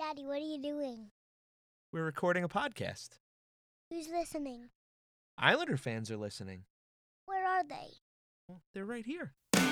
Daddy, what are you doing? We're recording a podcast. Who's listening? Islander fans are listening. Where are they? Well, they're right here.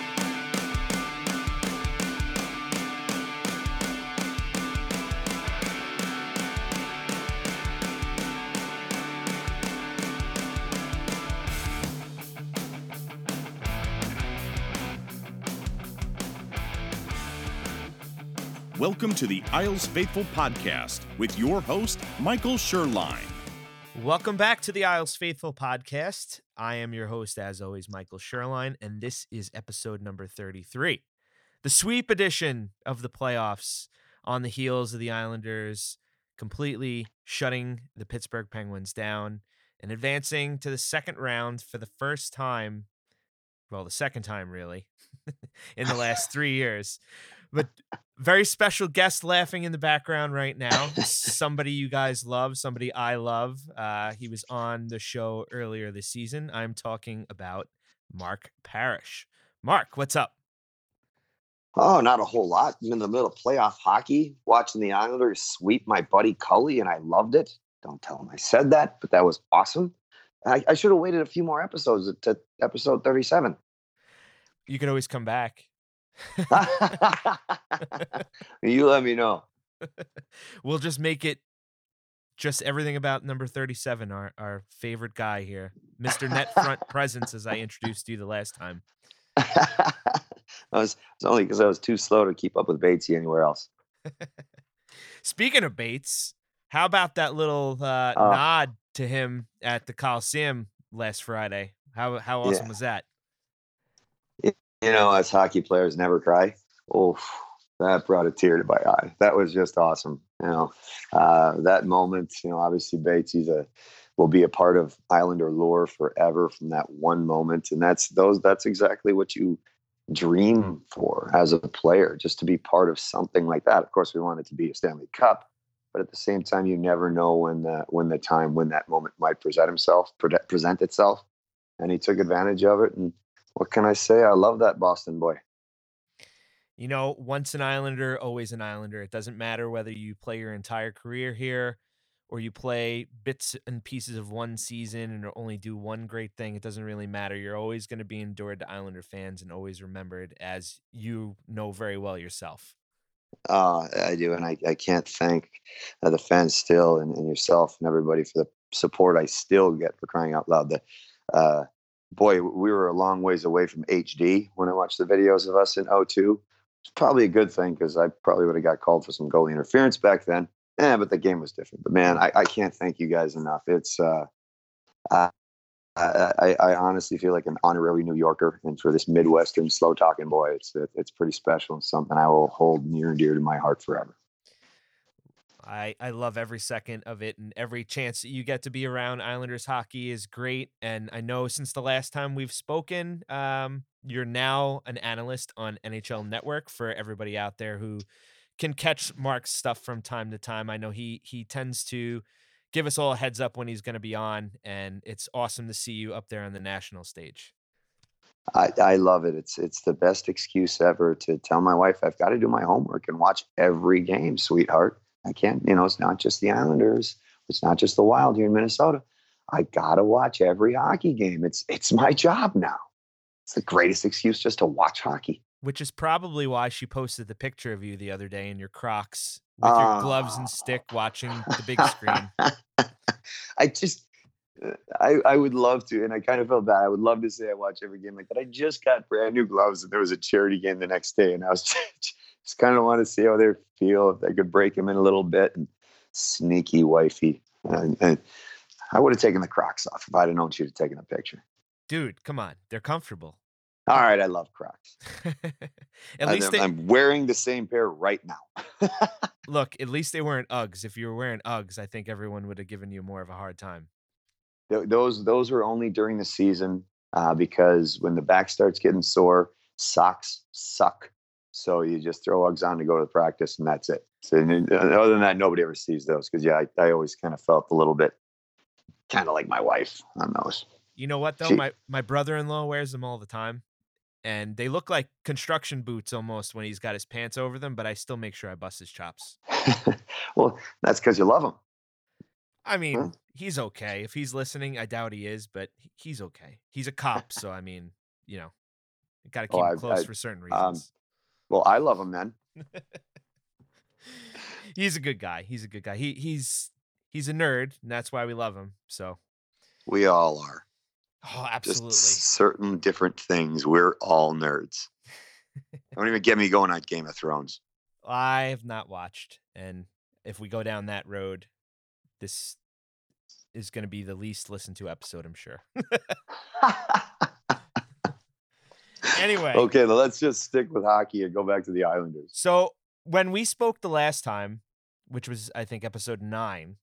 Welcome to the Isles Faithful Podcast with your host, Michael Sherline. Welcome back to the Isles Faithful Podcast. I am your host, as always, Michael Sherline, and this is episode number 33. The sweep edition of the playoffs on the heels of the Islanders completely shutting the Pittsburgh Penguins down and advancing to the second round for the first time, well, the second time really, in the last 3 years. But very special guest laughing in the background right now. Somebody you guys love, somebody I love. He was on the show earlier this season. I'm talking about Mark Parrish. Mark, what's up? Oh, not a whole lot. I'm in the middle of playoff hockey, watching the Islanders sweep my buddy Cully, and I loved it. Don't tell him I said that, but that was awesome. I should have waited a few more episodes to episode 37. You can always come back. You let me know. We'll just make it just everything about number 37, our favorite guy here, Mr. Net Front Presence, as I introduced you the last time. It's only because I was too slow to keep up with Batesy anywhere else. Speaking of Bates, how about that little nod to him at the Coliseum last Friday? How awesome was that? You know, as hockey players never cry. Oh, that brought a tear to my eye. That was just awesome. You know, that moment, you know, obviously Batesy will be a part of Islander lore forever from that one moment. And that's exactly what you dream for as a player, just to be part of something like that. Of course, we want it to be a Stanley Cup, but at the same time, you never know when that moment might present itself. And he took advantage of it. And what can I say? I love that Boston boy. You know, once an Islander, always an Islander. It doesn't matter whether you play your entire career here or you play bits and pieces of one season and only do one great thing. It doesn't really matter. You're always going to be endured to Islander fans and always remembered, as you know very well yourself. I do. And I can't thank the fans still and yourself and everybody for the support I still get, for crying out loud. Boy, we were a long ways away from HD when I watched the videos of us in 02. It's probably a good thing because I probably would have got called for some goalie interference back then. But the game was different. But man, I can't thank you guys enough. It's I honestly feel like an honorary New Yorker, and for this Midwestern slow talking boy, it's pretty special and something I will hold near and dear to my heart forever. I love every second of it, and every chance that you get to be around Islanders hockey is great. And I know since the last time we've spoken, you're now an analyst on NHL Network for everybody out there who can catch Mark's stuff from time to time. I know he tends to give us all a heads up when he's going to be on, and it's awesome to see you up there on the national stage. I love it. It's the best excuse ever to tell my wife I've got to do my homework and watch every game, sweetheart. I can't, it's not just the Islanders. It's not just the Wild here in Minnesota. I got to watch every hockey game. It's my job now. It's the greatest excuse just to watch hockey. Which is probably why she posted the picture of you the other day in your Crocs with your gloves and stick watching the big screen. I would love to, and I kind of felt bad. I would love to say I watch every game like that. I just got brand new gloves, and there was a charity game the next day, and I was just kind of want to see how they feel, if I could break them in a little bit. And sneaky wifey, and I would have taken the Crocs off if I'd have known she'd have taken a picture. Dude, come on, they're comfortable. All right, I love Crocs. At least I'm wearing the same pair right now. Look, at least they weren't Uggs. If you were wearing Uggs, I think everyone would have given you more of a hard time. Those were only during the season because when the back starts getting sore, socks suck. So you just throw Uggs on to go to practice, and that's it. So other than that, nobody ever sees those because, I always kind of felt a little bit kind of like my wife on those. You know what, though? My brother-in-law wears them all the time. and they look like construction boots almost when he's got his pants over them, but I still make sure I bust his chops. Well, that's because you love him. I mean, he's okay. If he's listening, I doubt he is, but he's okay. He's a cop, so I mean, you know, got to keep him close for certain reasons. Well, I love him then. He's a good guy. He's a good guy. He's a nerd, and that's why we love him. So we all are. Oh, absolutely. Just certain different things. We're all nerds. Don't even get me going on Game of Thrones. I have not watched, and if we go down that road, this is going to be the least listened to episode, I'm sure. Anyway. Okay, well, let's just stick with hockey and go back to the Islanders. So when we spoke the last time, which was, I think, episode 9,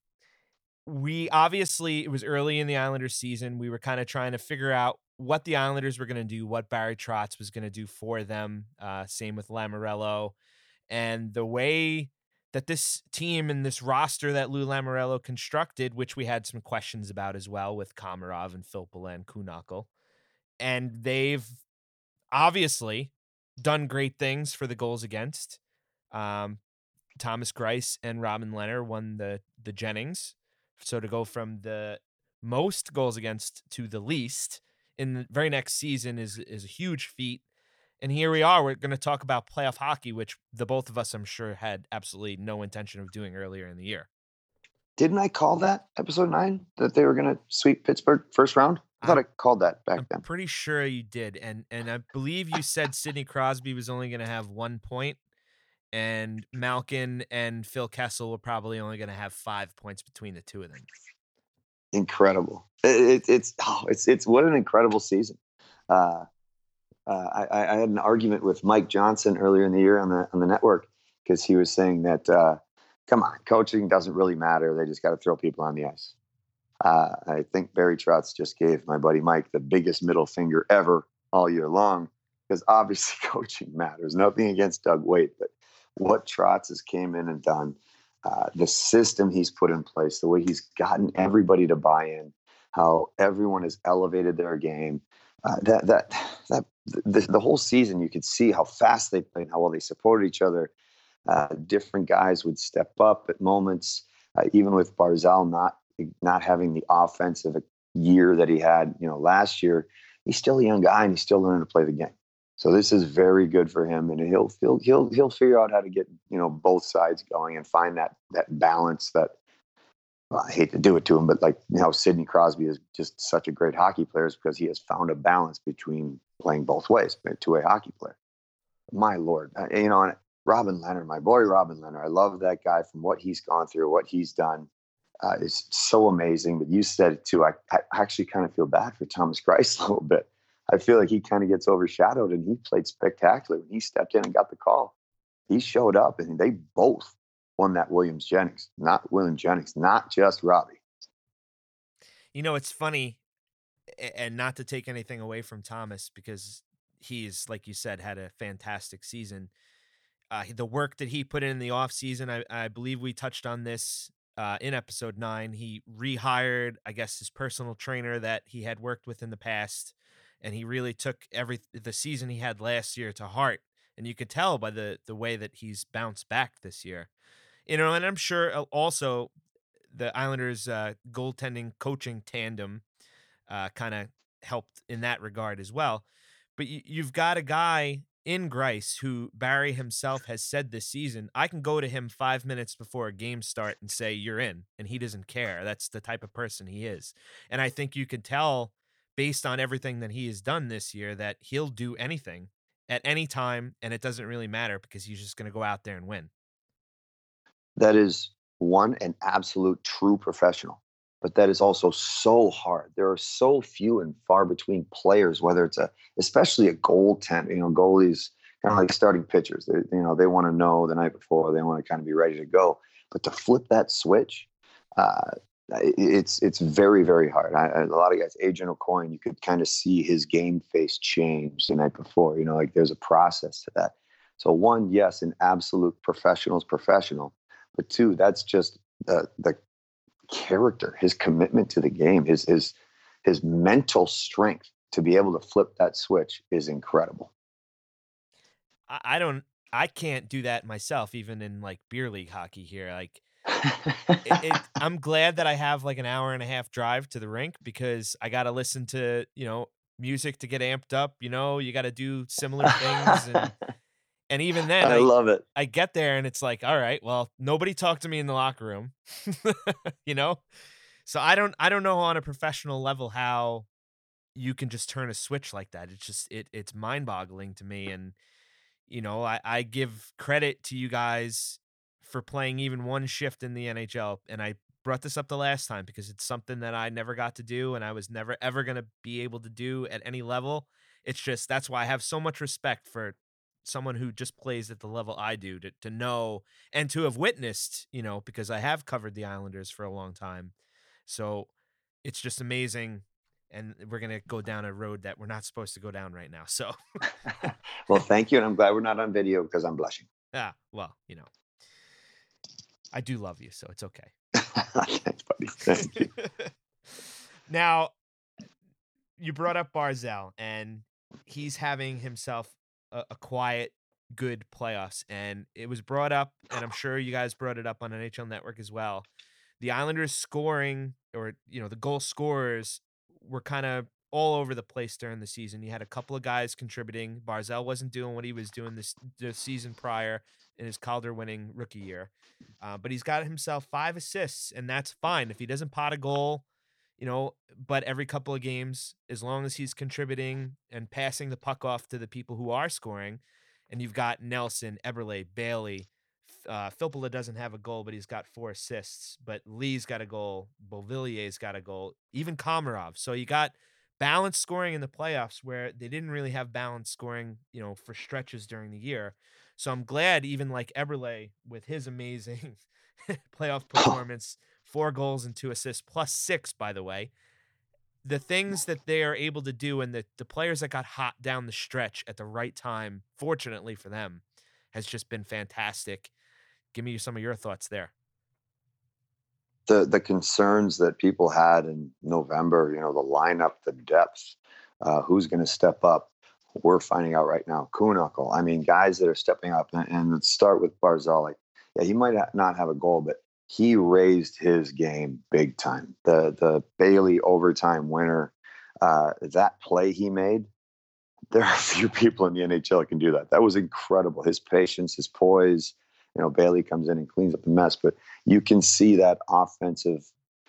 it was early in the Islanders season. We were kind of trying to figure out what the Islanders were going to do, what Barry Trotz was going to do for them. Same with Lamoriello. And the way that this team and this roster that Lou Lamoriello constructed, which we had some questions about as well with Komarov and Filppula and Kuhnhackl. And they've obviously done great things for the goals against. Thomas Greiss and Robin Lehner won the Jennings. So to go from the most goals against to the least in the very next season is a huge feat. And here we are. We're going to talk about playoff hockey, which the both of us, I'm sure, had absolutely no intention of doing earlier in the year. Didn't I call that episode 9 that they were going to sweep Pittsburgh first round? I thought I called that back then. I'm pretty sure you did. And I believe you said Sidney Crosby was only going to have 1 point, and Malkin and Phil Kessel were probably only going to have 5 points between the two of them. Incredible. It's what an incredible season. I had an argument with Mike Johnson earlier in the year on the network because he was saying that, come on, coaching doesn't really matter. They just got to throw people on the ice. I think Barry Trotz just gave my buddy Mike the biggest middle finger ever all year long, because obviously coaching matters. Nothing against Doug Weight, but what Trotz has came in and done, the system he's put in place, the way he's gotten everybody to buy in, how everyone has elevated their game. The whole season, you could see how fast they played, how well they supported each other. Different guys would step up at moments, even with Barzal not having the offensive year that he had, last year. He's still a young guy and he's still learning to play the game. So this is very good for him, and he'll figure out how to get both sides going and find that balance. That, well, I hate to do it to him, but Sidney Crosby is just such a great hockey player because he has found a balance between playing both ways, a two-way hockey player. My Lord, and Robin Lehner, my boy Robin Lehner, I love that guy from what he's gone through, what he's done. Is so amazing. But you said it too. I actually kind of feel bad for Thomas Greiss a little bit. I feel like he kind of gets overshadowed, and he played spectacular when he stepped in and got the call. He showed up, and they both won that William Jennings, not just Robbie. It's funny, and not to take anything away from Thomas, because he's, like you said, had a fantastic season. The work that he put in the offseason, I believe we touched on this in episode 9. He rehired, I guess, his personal trainer that he had worked with in the past, and he really took the season he had last year to heart. And you could tell by the way that he's bounced back this year. And I'm sure also the Islanders' goaltending coaching tandem kind of helped in that regard as well. But you've got a guy in Greiss, who Barry himself has said this season, I can go to him 5 minutes before a game start and say, you're in, and he doesn't care. That's the type of person he is. And I think you can tell, based on everything that he has done this year, that he'll do anything at any time, and it doesn't really matter because he's just going to go out there and win. That is an absolute true professional, but that is also so hard. There are so few and far between players, whether it's especially a goaltender. Goalies kind of like starting pitchers. They want to know the night before. They want to kind of be ready to go. But to flip that switch, it's very, very hard. A lot of guys, Adrian Aucoin, you could kind of see his game face change the night before. There's a process to that. So 1, yes, an absolute professional. But 2, that's just the character, his commitment to the game, his mental strength to be able to flip that switch is incredible. I can't do that myself, even in like beer league hockey here. Like, I'm glad that I have like an hour and a half drive to the rink, because I got to listen to, music to get amped up. You got to do similar things. And even then, I love it. I get there and it's like, all right, well, nobody talked to me in the locker room, So I don't know on a professional level how you can just turn a switch like that. It's just, it's mind boggling to me. And, I give credit to you guys for playing even one shift in the NHL. And I brought this up the last time because it's something that I never got to do, and I was never, ever going to be able to do at any level. It's just, that's why I have so much respect for someone who just plays at the level I do, to know and to have witnessed, because I have covered the Islanders for a long time. So it's just amazing. And we're going to go down a road that we're not supposed to go down right now. So, well, thank you. And I'm glad we're not on video because I'm blushing. Well, I do love you, so it's okay. Thanks, buddy. Thank you. Now, you brought up Barzal, and he's having himself a quiet, good playoffs. And it was brought up, and I'm sure you guys brought it up on NHL Network as well. The Islanders scoring, or, the goal scorers were kind of all over the place during the season. You had a couple of guys contributing. Barzal wasn't doing what he was doing the season prior in his Calder-winning rookie year. But he's got himself 5 assists, and that's fine. If he doesn't pot a goal, but every couple of games, as long as he's contributing and passing the puck off to the people who are scoring, and you've got Nelson, Eberle, Bailey, Filppula doesn't have a goal, but he's got 4 assists. But Lee's got a goal. Beauvillier's got a goal. Even Komarov. So you got balanced scoring in the playoffs, where they didn't really have balanced scoring, for stretches during the year. So I'm glad, even like Eberle with his amazing playoff performance, 4 goals and 2 assists, plus 6, by the way. The things that they are able to do, and the players that got hot down the stretch at the right time, fortunately for them, has just been fantastic. Give me some of your thoughts there. The concerns that people had in November, the lineup, the depth, who's going to step up, we're finding out right now. Kuhnhackl, I mean, guys that are stepping up. And let's start with Barzal. Like, yeah, he might not have a goal, but he raised his game big time. The Bailey overtime winner, that play he made, there are a few people in the NHL that can do that. That was incredible. His patience, his poise. Bailey comes in and cleans up the mess, but you can see that offensive,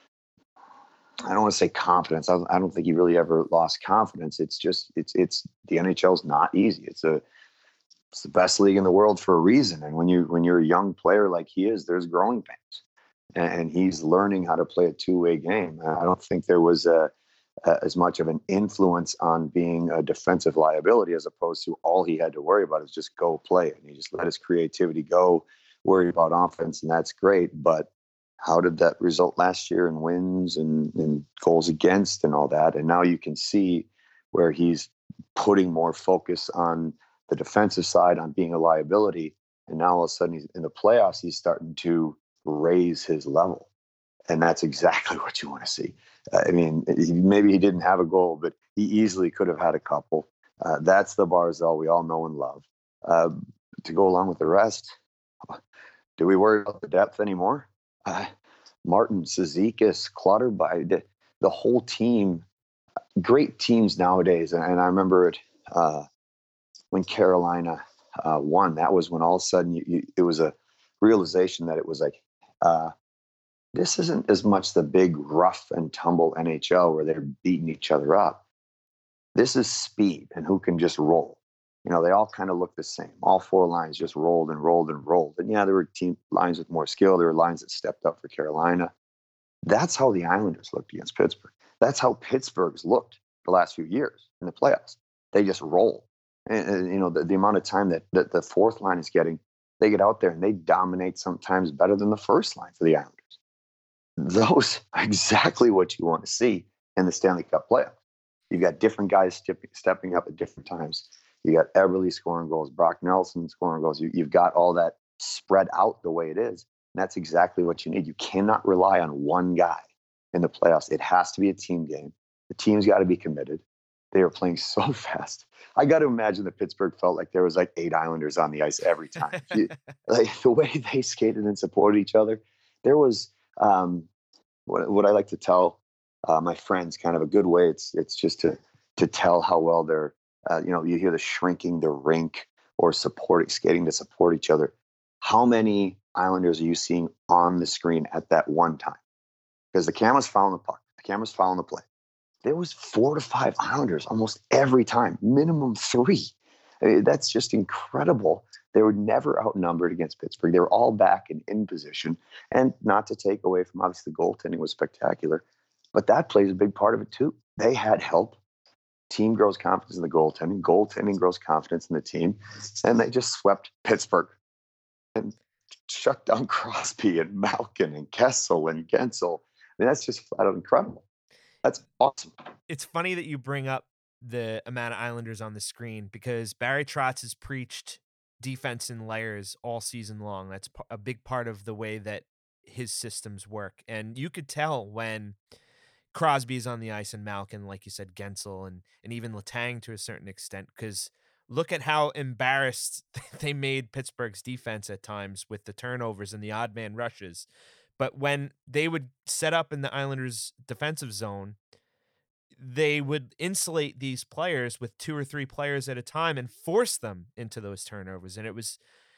I don't want to say confidence. I don't think he really ever lost confidence. It's just, it's the NHL's not easy. It's the best league in the world for a reason. And when you're a young player like he is, there's growing pains, and he's learning how to play a two-way game. I don't think there was as much of an influence on being a defensive liability, as opposed to all he had to worry about is just go play it. And he just let his creativity go, worry about offense, and that's great. But how did that result last year in wins and goals against and all that? And now you can see where he's putting more focus on the defensive side, on being a liability. And now all of a sudden he's in the playoffs, he's starting to raise his level. And that's exactly what you want to see. I mean, maybe he didn't have a goal, but he easily could have had a couple. That's the Barzal we all know and love. To go along with the rest, do we worry about the depth anymore? Martin, Cizikas, Clutterby, the whole team, great teams nowadays. And I remember it when Carolina won. That was when all of a sudden it was a realization that it was like, this isn't as much the big rough and tumble NHL where they're beating each other up. This is speed and who can just roll. They all kind of look the same. All 4 lines just rolled and rolled and rolled. And yeah, there were team lines with more skill. There were lines that stepped up for Carolina. That's how the Islanders looked against Pittsburgh. That's how Pittsburgh's looked the last few years in the playoffs. They just roll. And the amount of time that the 4th line is getting, they get out there and they dominate sometimes better than the 1st line for the Islanders. Those are exactly what you want to see in the Stanley Cup playoffs. You've got different guys stepping up at different times. You got Eberle scoring goals, Brock Nelson scoring goals. You've got all that spread out the way it is. And that's exactly what you need. You cannot rely on one guy in the playoffs. It has to be a team game. The team's got to be committed. they were playing so fast. I got to imagine that Pittsburgh felt like there was like 8 Islanders on the ice every time. Like the way they skated and supported each other. There was what I like to tell my friends, kind of a good way. It's just to tell how well they're. You hear the shrinking the rink or skating to support each other. How many Islanders are you seeing on the screen at that one time? Because the camera's following the puck, the camera's following the play. There was 4 to 5 Islanders almost every time, minimum 3. I mean, that's just incredible. They were never outnumbered against Pittsburgh. They were all back and in position. And not to take away from, obviously, the goaltending was spectacular, but that plays a big part of it too. They had help. Team grows confidence in the goaltending. Goaltending grows confidence in the team. And they just swept Pittsburgh and shut down Crosby and Malkin and Kessel and Gensel. I mean, that's just flat out incredible. That's awesome. It's funny that you bring up the amount of Islanders on the screen because Barry Trotz has preached defense in layers all season long. That's a big part of the way that his systems work. And you could tell when Crosby's on the ice and Malkin, like you said, Gensel and even Letang to a certain extent, because look at how embarrassed they made Pittsburgh's defense at times with the turnovers and the odd man rushes. But when they would set up in the Islanders' defensive zone, they would insulate these players with 2 or 3 players at a time and force them into those turnovers. And it was,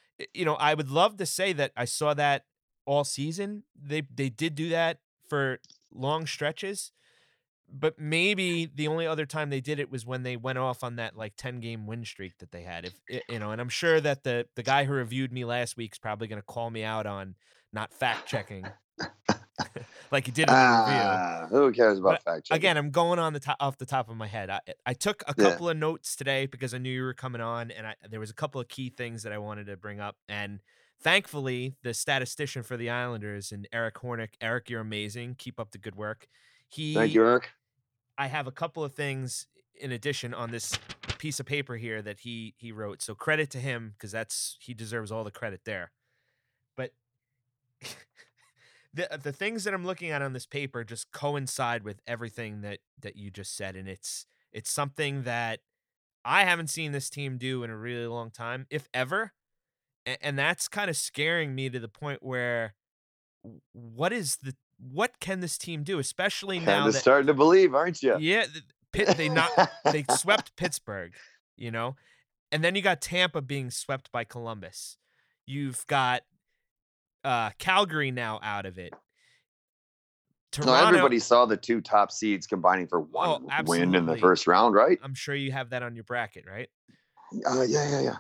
I would love to say that I saw that all season. They did do that for long stretches, but maybe the only other time they did it was when they went off on that like 10-game win streak that they had. And I'm sure that the guy who reviewed me last week's probably going to call me out on not fact checking like he did in the review. Who cares about fact checking? Again, I'm going on off the top of my head. I took a couple of notes today because I knew you were coming on, and there was a couple of key things that I wanted to bring up. And thankfully, the statistician for the Islanders and Eric Hornick. Eric, you're amazing. Keep up the good work. Thank you, Eric. I have a couple of things in addition on this piece of paper here that he wrote. So credit to him because he deserves all the credit there. But the things that I'm looking at on this paper just coincide with everything that you just said, and it's something that I haven't seen this team do in a really long time, if ever. And that's kind of scaring me to the point where what can this team do, especially now that starting to believe, aren't you? Yeah, they swept Pittsburgh, and then you got Tampa being swept by Columbus. You've got Calgary now out of it. Toronto, everybody saw the 2 top seeds combining for one win in the first round, right? I'm sure you have that on your bracket, right? Yeah.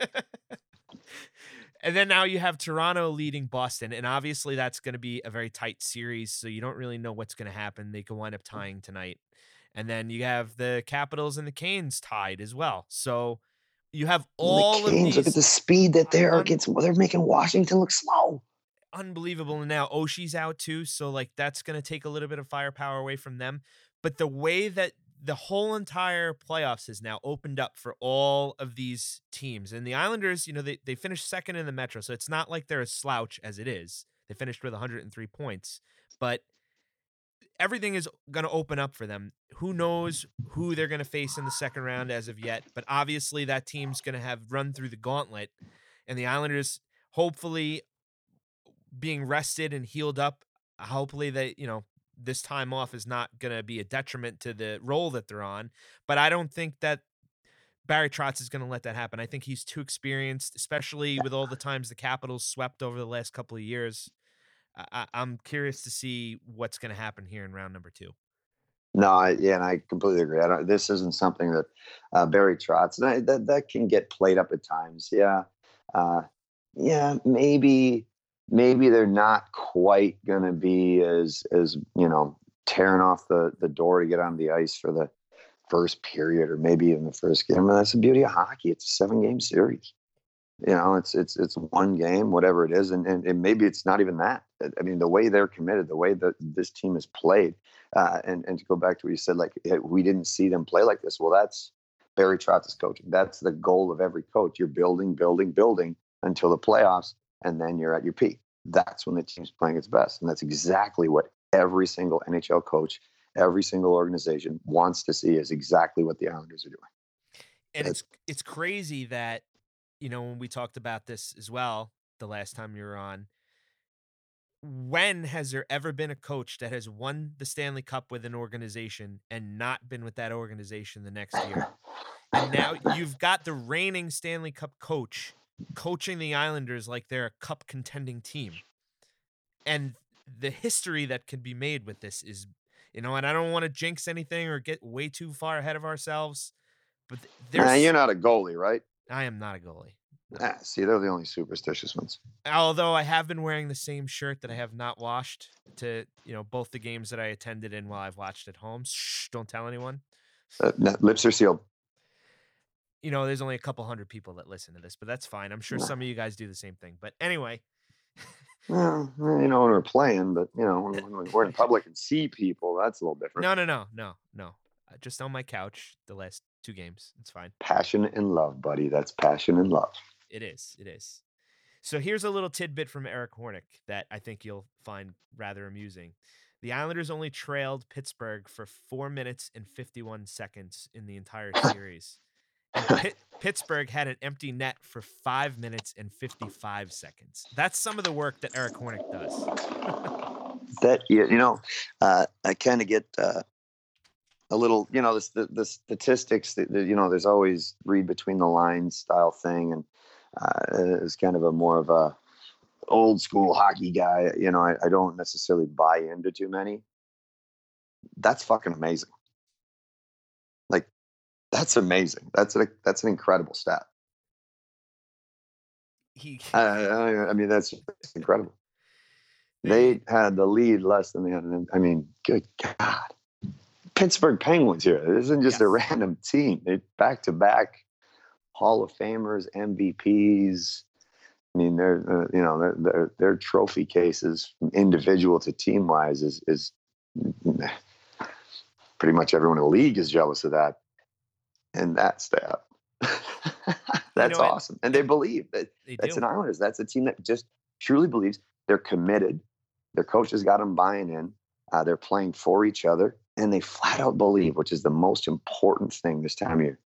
And then now you have Toronto leading Boston, and obviously that's going to be a very tight series, so you don't really know what's going to happen. They could wind up tying tonight. And then you have the Capitals and the Canes tied as well. So you have all the Canes, of these. Look at the speed that they're making Washington look slow. Unbelievable. And now Oshie's out too, so like that's going to take a little bit of firepower away from them. But the way that the whole entire playoffs has now opened up for all of these teams. And the Islanders, they finished second in the Metro, so it's not like they're a slouch as it is. They finished with 103 points. But everything is going to open up for them. Who knows who they're going to face in the second round as of yet. But obviously that team's going to have run through the gauntlet. And the Islanders, hopefully being rested and healed up, hopefully they, this time off is not going to be a detriment to the role that they're on. But I don't think that Barry Trotz is going to let that happen. I think he's too experienced, especially with all the times the Capitals swept over the last couple of years. I'm curious to see what's going to happen here in round number 2. No, and I completely agree. This isn't something that Barry Trotz, that can get played up at times. Yeah. Maybe they're not quite going to be as tearing off the door to get on the ice for the first period or maybe even the first game. And that's the beauty of hockey. It's a 7-game series. It's one game, whatever it is. And maybe it's not even that. I mean, the way they're committed, the way that this team has played, and to go back to what you said, like, we didn't see them play like this. Well, that's Barry Trotz's coaching. That's the goal of every coach. You're building until the playoffs, and then you're at your peak. That's when the team's playing its best. And that's exactly what every single NHL coach every single organization wants to see is exactly what the Islanders are doing. And it's crazy that, when we talked about this as well the last time you were on, when has there ever been a coach that has won the Stanley Cup with an organization and not been with that organization the next year? And now you've got the reigning Stanley Cup coach coaching the Islanders like they're a cup contending team. And the history that can be made with this is, and I don't want to jinx anything or get way too far ahead of ourselves, but you're not a goalie, right? I am not a goalie. No. See, they're the only superstitious ones. Although I have been wearing the same shirt that I have not washed to, both the games that I attended in while I've watched at home. Shh, don't tell anyone. Lips are sealed. There's only a couple hundred people that listen to this, but that's fine. I'm sure some of you guys do the same thing. But anyway. Well, when we're playing, but, when we're in public and see people, that's a little different. No. Just on my couch the last 2 games. It's fine. Passion and love, buddy. That's passion and love. It is. So here's a little tidbit from Eric Hornick that I think you'll find rather amusing. The Islanders only trailed Pittsburgh for 4 minutes and 51 seconds in the entire series. And Pittsburgh had an empty net for 5 minutes and 55 seconds. That's some of the work that Eric Hornick does. I kind of get a little, the statistics that, there's always read between the lines style thing. And it's kind of a more of a old school hockey guy. I don't necessarily buy into too many. That's fucking amazing. Like, that's amazing. That's an incredible stat. I mean, that's incredible. They had the lead less than they had. Good God. Pittsburgh Penguins here. It isn't just a random team. They back-to-back Hall of Famers, MVPs. I mean, their trophy cases, from individual to team-wise, is pretty much everyone in the league is jealous of that. And that stat. That's awesome. And they believe that that's an Islanders. That's a team that just truly believes. They're committed. Their coaches got them buying in. They're playing for each other. And they flat out believe, which is the most important thing this time of year.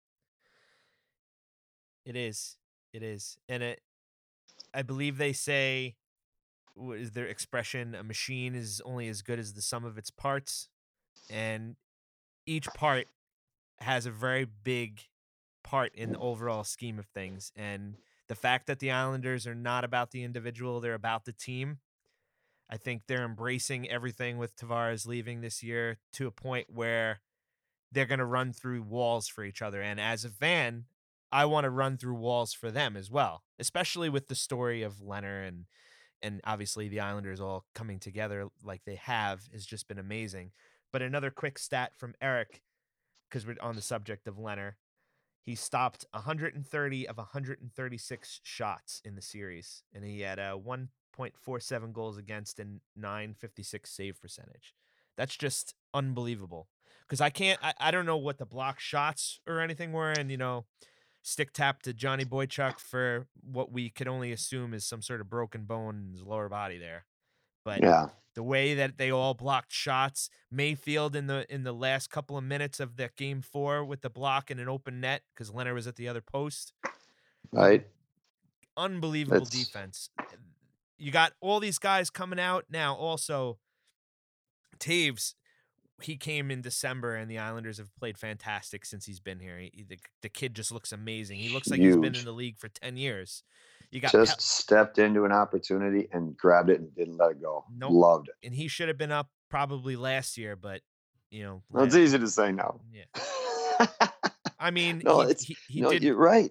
It is. And I believe they say, what is their expression? A machine is only as good as the sum of its parts. And each part has a very big part in the overall scheme of things. And the fact that the Islanders are not about the individual, they're about the team. I think they're embracing everything with Tavares leaving this year to a point where they're going to run through walls for each other. And as a fan, I want to run through walls for them as well, especially with the story of Leonard and obviously the Islanders all coming together like they have has just been amazing. But another quick stat from Eric, because we're on the subject of Leonard, he stopped 130 of 136 shots in the series, and he had a 1.47 goals against and 9.56 save percentage. That's just unbelievable. Because I don't know what the block shots or anything were, and stick tap to Johnny Boychuk for what we could only assume is some sort of broken bone in his lower body there. But the way that they all blocked shots, Mayfield in the last couple of minutes of that game 4 with the block and an open net because Leonard was at the other post. Right. Unbelievable defense. You got all these guys coming out now. Also, Taves, he came in December, and the Islanders have played fantastic since he's been here. The kid just looks amazing. He looks like he's been in the league for 10 years. You got stepped into an opportunity and grabbed it and didn't let it go. Nope. Loved it. And he should have been up probably last year, but well, it's easy to say no. Yeah. I mean, no, he did. You're right.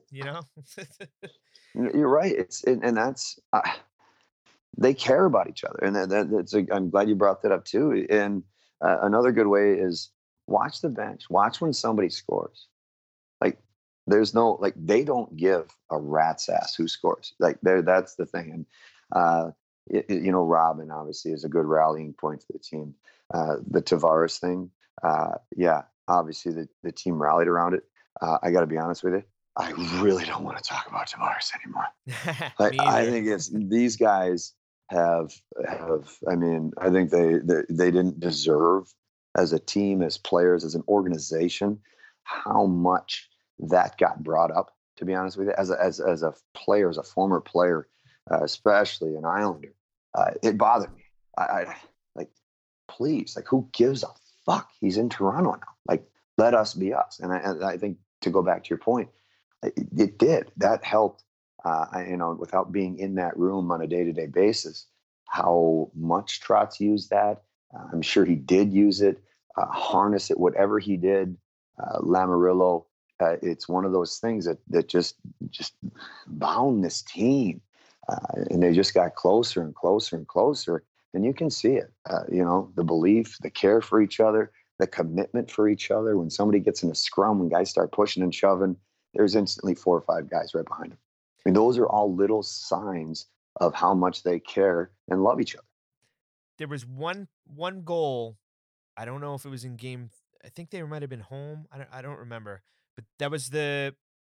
You're right. And that's they care about each other, and I'm glad you brought that up too. And another good way is watch the bench. Watch when somebody scores. Like there's no they don't give a rat's ass who scores. That's the thing. And Robin obviously is a good rallying point for the team. The Tavares thing, obviously the team rallied around it. I got to be honest with you. I really don't want to talk about Tavares anymore. I think it's these guys have. I mean, I think they didn't deserve as a team, as players, as an organization, how much that got brought up, to be honest with you, as a player, as a former player, especially an Islander. It bothered me. I like, please, like, who gives a fuck? He's in Toronto now. Like, let us be us. And I think, to go back to your point, it did. That helped, without being in that room on a day-to-day basis, how much Trotz used that. I'm sure he did use it, harness it, whatever he did. Lamoriello, it's one of those things that just bound this team. And they just got closer and closer and closer. And you can see it, the belief, the care for each other, the commitment for each other. When somebody gets in a scrum, when guys start pushing and shoving, there's instantly 4 or 5 guys right behind them. I mean, those are all little signs of how much they care and love each other. There was one goal. I don't know if it was in game. I think they might have been home. I don't remember. But that was the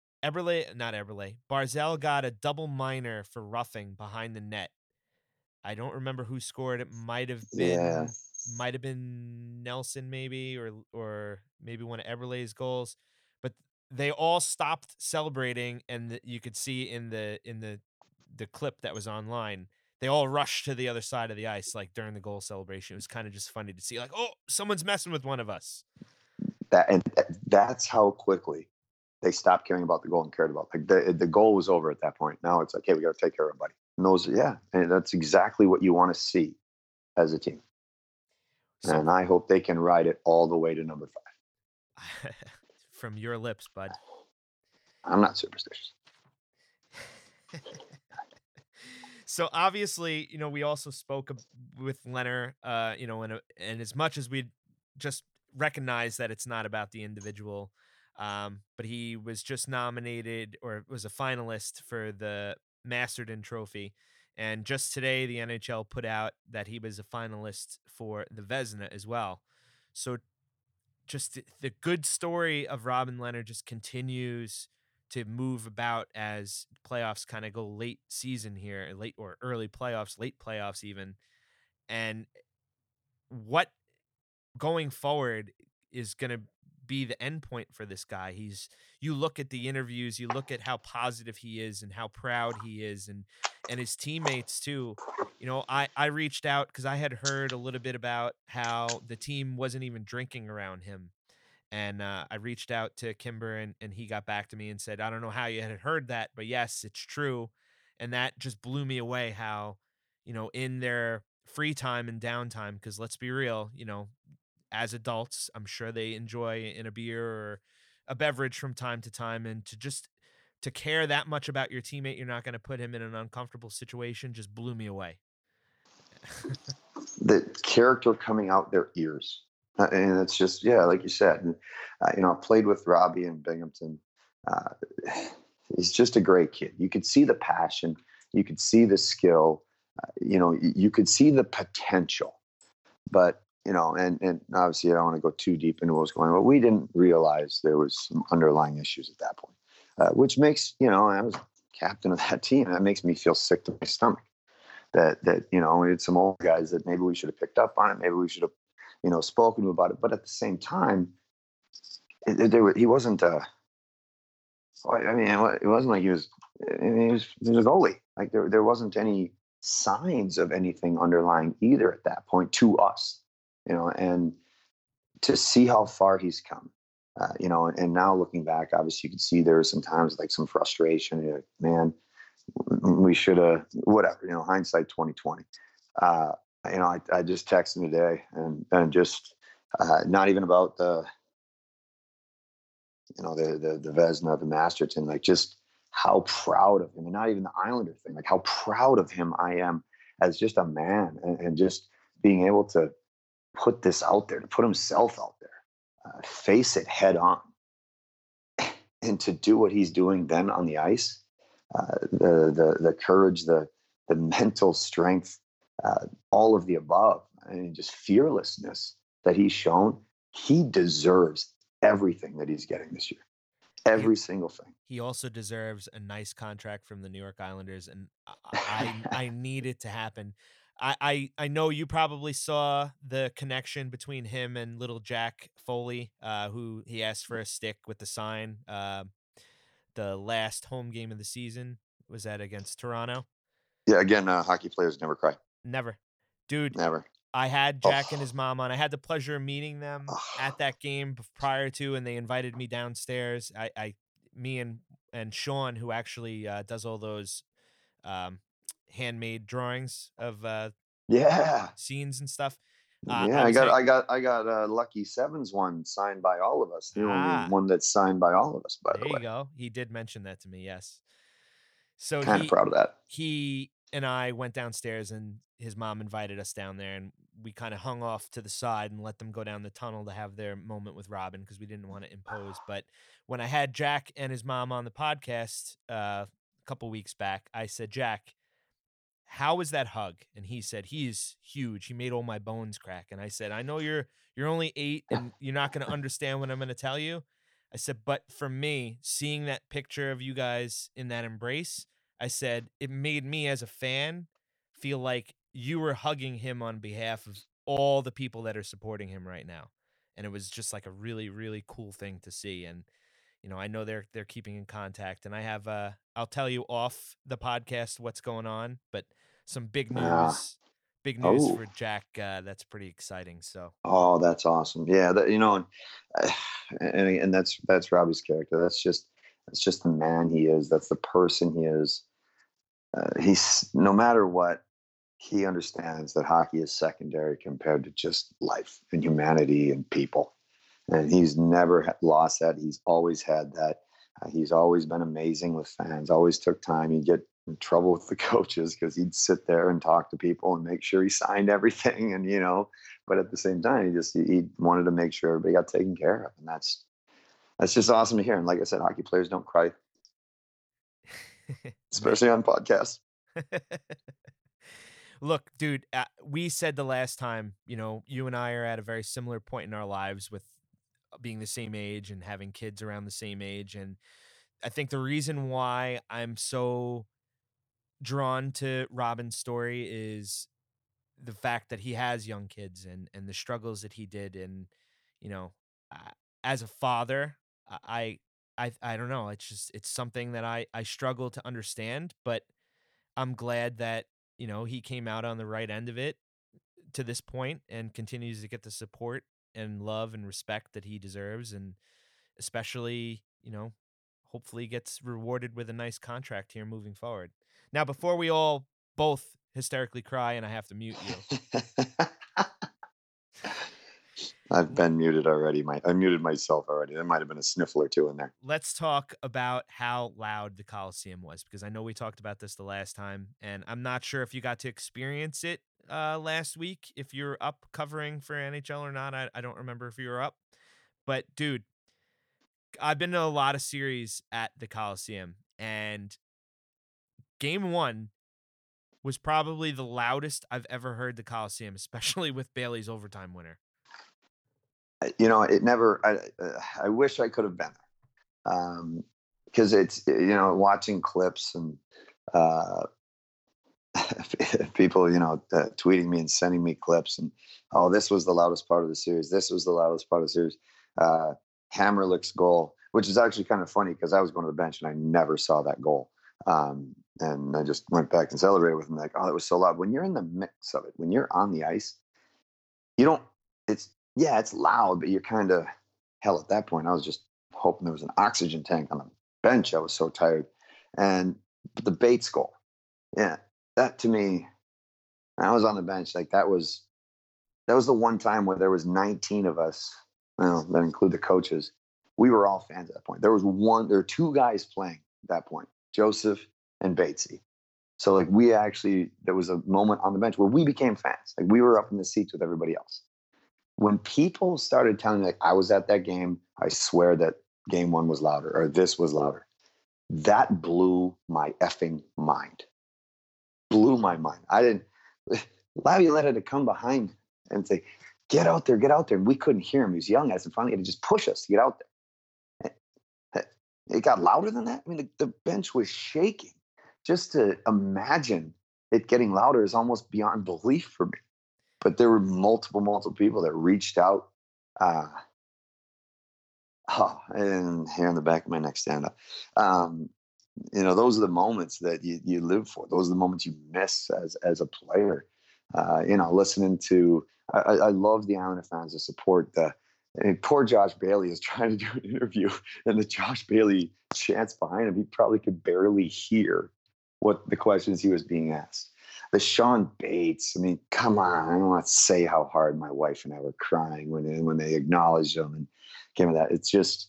Barzal got a double minor for roughing behind the net. I don't remember who scored. It might have been Nelson, maybe, or maybe one of Eberle's goals. But they all stopped celebrating, and you could see in the clip that was online, they all rushed to the other side of the ice, like during the goal celebration. It was kind of just funny to see, like, oh, someone's messing with one of us. That's how quickly they stopped caring about the goal and cared about, like, the goal was over at that point. Now it's like, hey, we got to take care of everybody. And and that's exactly what you want to see as a team. And I hope they can ride it all the way to number 5. From your lips, bud. I'm not superstitious. So obviously, we also spoke with Leonard, and as much as we just recognize that it's not about the individual, but he was just nominated, or was a finalist for the Masterton Trophy. And just today, the NHL put out that he was a finalist for the Vezina as well. So just the good story of Robin Leonard just continues to move about as playoffs kind of go late season here, late or early playoffs, late playoffs even. And what going forward is going to be the end point for this guy. You look at the interviews, you look at how positive he is and how proud he is, and his teammates too. I reached out because I had heard a little bit about how the team wasn't even drinking around him. And I reached out to Kimber, and he got back to me and said, I don't know how you had heard that, but yes, it's true. And that just blew me away how, in their free time and downtime, because let's be real, as adults, I'm sure they enjoy in a beer or a beverage from time to time, and to care that much about your teammate, you're not going to put him in an uncomfortable situation, just blew me away. The character coming out their ears. And it's just, like you said, and, I played with Robbie in Binghamton. He's just a great kid. You could see the passion. You could see the skill. You could see the potential. But, and obviously I don't want to go too deep into what was going on, but we didn't realize there was some underlying issues at that point, which makes, I was captain of that team. That makes me feel sick to my stomach that we had some old guys that maybe we should have picked up on it. Maybe we should have, spoken to about it. But at the same time, he wasn't, it wasn't like he was a goalie. Like there wasn't any signs of anything underlying either at that point to us, and to see how far he's come, and now looking back, obviously you can see there was some times like some frustration. You're like, man, we should have, whatever, hindsight 2020. I just texted him today and just not even about the Vezina, the Masterton, like just how proud of him, and not even the Islander thing, like how proud of him I am as just a man, and just being able to put this out there, to put himself out there, face it head on, and to do what he's doing then on the ice, the courage, the mental strength, all of the above, and just fearlessness that he's shown. He deserves everything that he's getting this year. Every single thing. He also deserves a nice contract from the New York Islanders, and I need it to happen. I know you probably saw the connection between him and little Jack Foley, who he asked for a stick with the sign. The last home game of the season was that against Toronto. Yeah, again, hockey players never cry. Never, dude. Never. I had Jack and his mom on. I had the pleasure of meeting them Oh. at that game prior to, and they invited me downstairs. Me and Sean, who actually does all those handmade drawings of Yeah. scenes and stuff. Yeah, I got Lucky Seven's one signed by all of us. The only one that's signed by all of us, by the way. There you go. He did mention that to me, yes. So kind of proud of that. He and I went downstairs, and his mom invited us down there, and we kind of hung off to the side and let them go down the tunnel to have their moment with Robin because we didn't want to impose. But when I had Jack and his mom on the podcast a couple weeks back, I said, Jack, how was that hug? And he said, he's huge. He made all my bones crack. And I said, I know you're only 8 and you're not going to understand what I'm going to tell you. I said, but for me, seeing that picture of you guys in that embrace, I said, it made me as a fan feel like you were hugging him on behalf of all the people that are supporting him right now. And it was just like a really, really cool thing to see. And, you know, I know they're keeping in contact, and I have, I'll tell you off the podcast what's going on, but some big news for Jack. That's pretty exciting. So. Oh, that's awesome. Yeah. And that's Robbie's character. That's just the man he is. That's the person he is. He's, no matter what, he understands that hockey is secondary compared to just life and humanity and people. And he's never lost that. He's always had that. He's always been amazing with fans, always took time. He'd get in trouble with the coaches because he'd sit there and talk to people and make sure he signed everything. And, you know, but at the same time, he wanted to make sure everybody got taken care of. And that's just awesome to hear. And like I said, hockey players don't cry, especially on podcasts. Look, dude, we said the last time, you know, you and I are at a very similar point in our lives with being the same age and having kids around the same age. And I think the reason why I'm so drawn to Robin's story is the fact that he has young kids and the struggles that he did. And, you know, as a father, I don't know. It's something that I struggle to understand, but I'm glad that, you know, he came out on the right end of it to this point and continues to get the support and love and respect that he deserves. And especially, you know, hopefully gets rewarded with a nice contract here moving forward. Now, before we all both hysterically cry and I have to mute you. I've been muted already. I muted myself already. There might have been a sniffle or two in there. Let's talk about how loud the Coliseum was, because I know we talked about this the last time, and I'm not sure if you got to experience it last week, if you're up covering for NHL or not. I don't remember if you were up. But, dude, I've been to a lot of series at the Coliseum, and Game 1 was probably the loudest I've ever heard the Coliseum, especially with Bailey's overtime winner. You know, I wish I could have been there. Because it's, you know, watching clips and people, you know, tweeting me and sending me clips and, oh, this was the loudest part of the series. This was the loudest part of the series. Hammerlick's goal, which is actually kind of funny because I was going to the bench and I never saw that goal. And I just went back and celebrated with him like, oh, that was so loud. When you're in the mix of it, when you're on the ice, it's loud, but you're kind of, hell, at that point, I was just hoping there was an oxygen tank on the bench. I was so tired. And the Bates goal, yeah, that to me, I was on the bench. Like that was the one time where there was 19 of us, well, that include the coaches. We were all fans at that point. There were 2 guys playing at that point, Joseph and Batesy. So like there was a moment on the bench where we became fans. Like we were up in the seats with everybody else. When people started telling me, like, I was at that game, I swear that Game 1 was louder or this was louder. That blew my effing mind. Blew my mind. Laviolette had to come behind and say, get out there. And we couldn't hear him. He was yelling at us and finally had to just push us to get out there. It got louder than that. I mean, the bench was shaking. Just to imagine it getting louder is almost beyond belief for me. But there were multiple people that reached out. And here in the back of my neck stand up. Those are the moments that you live for. Those are the moments you miss as a player. Listening to, I love the Islander fans that support poor Josh Bailey is trying to do an interview, and the Josh Bailey chants behind him, he probably could barely hear what the questions he was being asked. The Sean Bates, I mean, come on, I don't want to say how hard my wife and I were crying when they acknowledged him and came to that. It's just,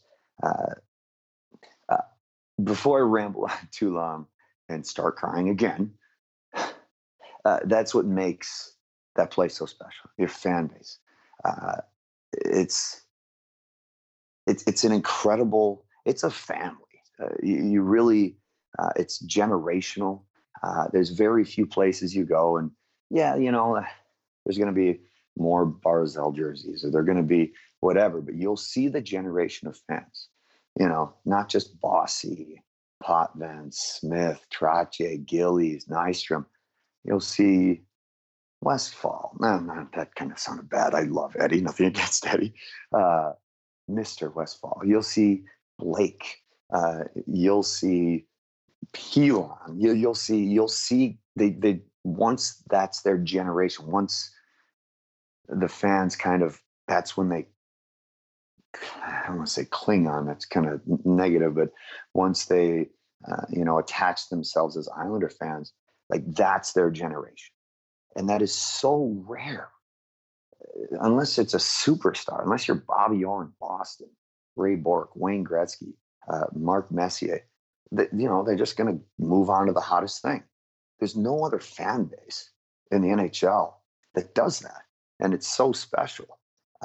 before I ramble on too long and start crying again, that's what makes that place so special. Your fan base. It's an incredible. It's a family. You really. It's generational. There's very few places you go, and there's going to be more Barzell jerseys, or they're going to be whatever. But you'll see the generation of fans. Not just Bossy, Potvin, Smith, Trottier, Gillies, Nystrom. You'll see Westfall. Man, that kind of sounded bad. I love Eddie. Nothing against Eddie. Mr. Westfall. You'll see Blake. You'll see Pilon. You'll see they once that's their generation. Once the fans that's when they, I don't want to say cling on, that's kind of negative, but once they, attach themselves as Islander fans, like that's their generation. And that is so rare, unless it's a superstar, unless you're Bobby Orr in Boston, Ray Bourque, Wayne Gretzky, Mark Messier, they're just going to move on to the hottest thing. There's no other fan base in the NHL that does that. And it's so special.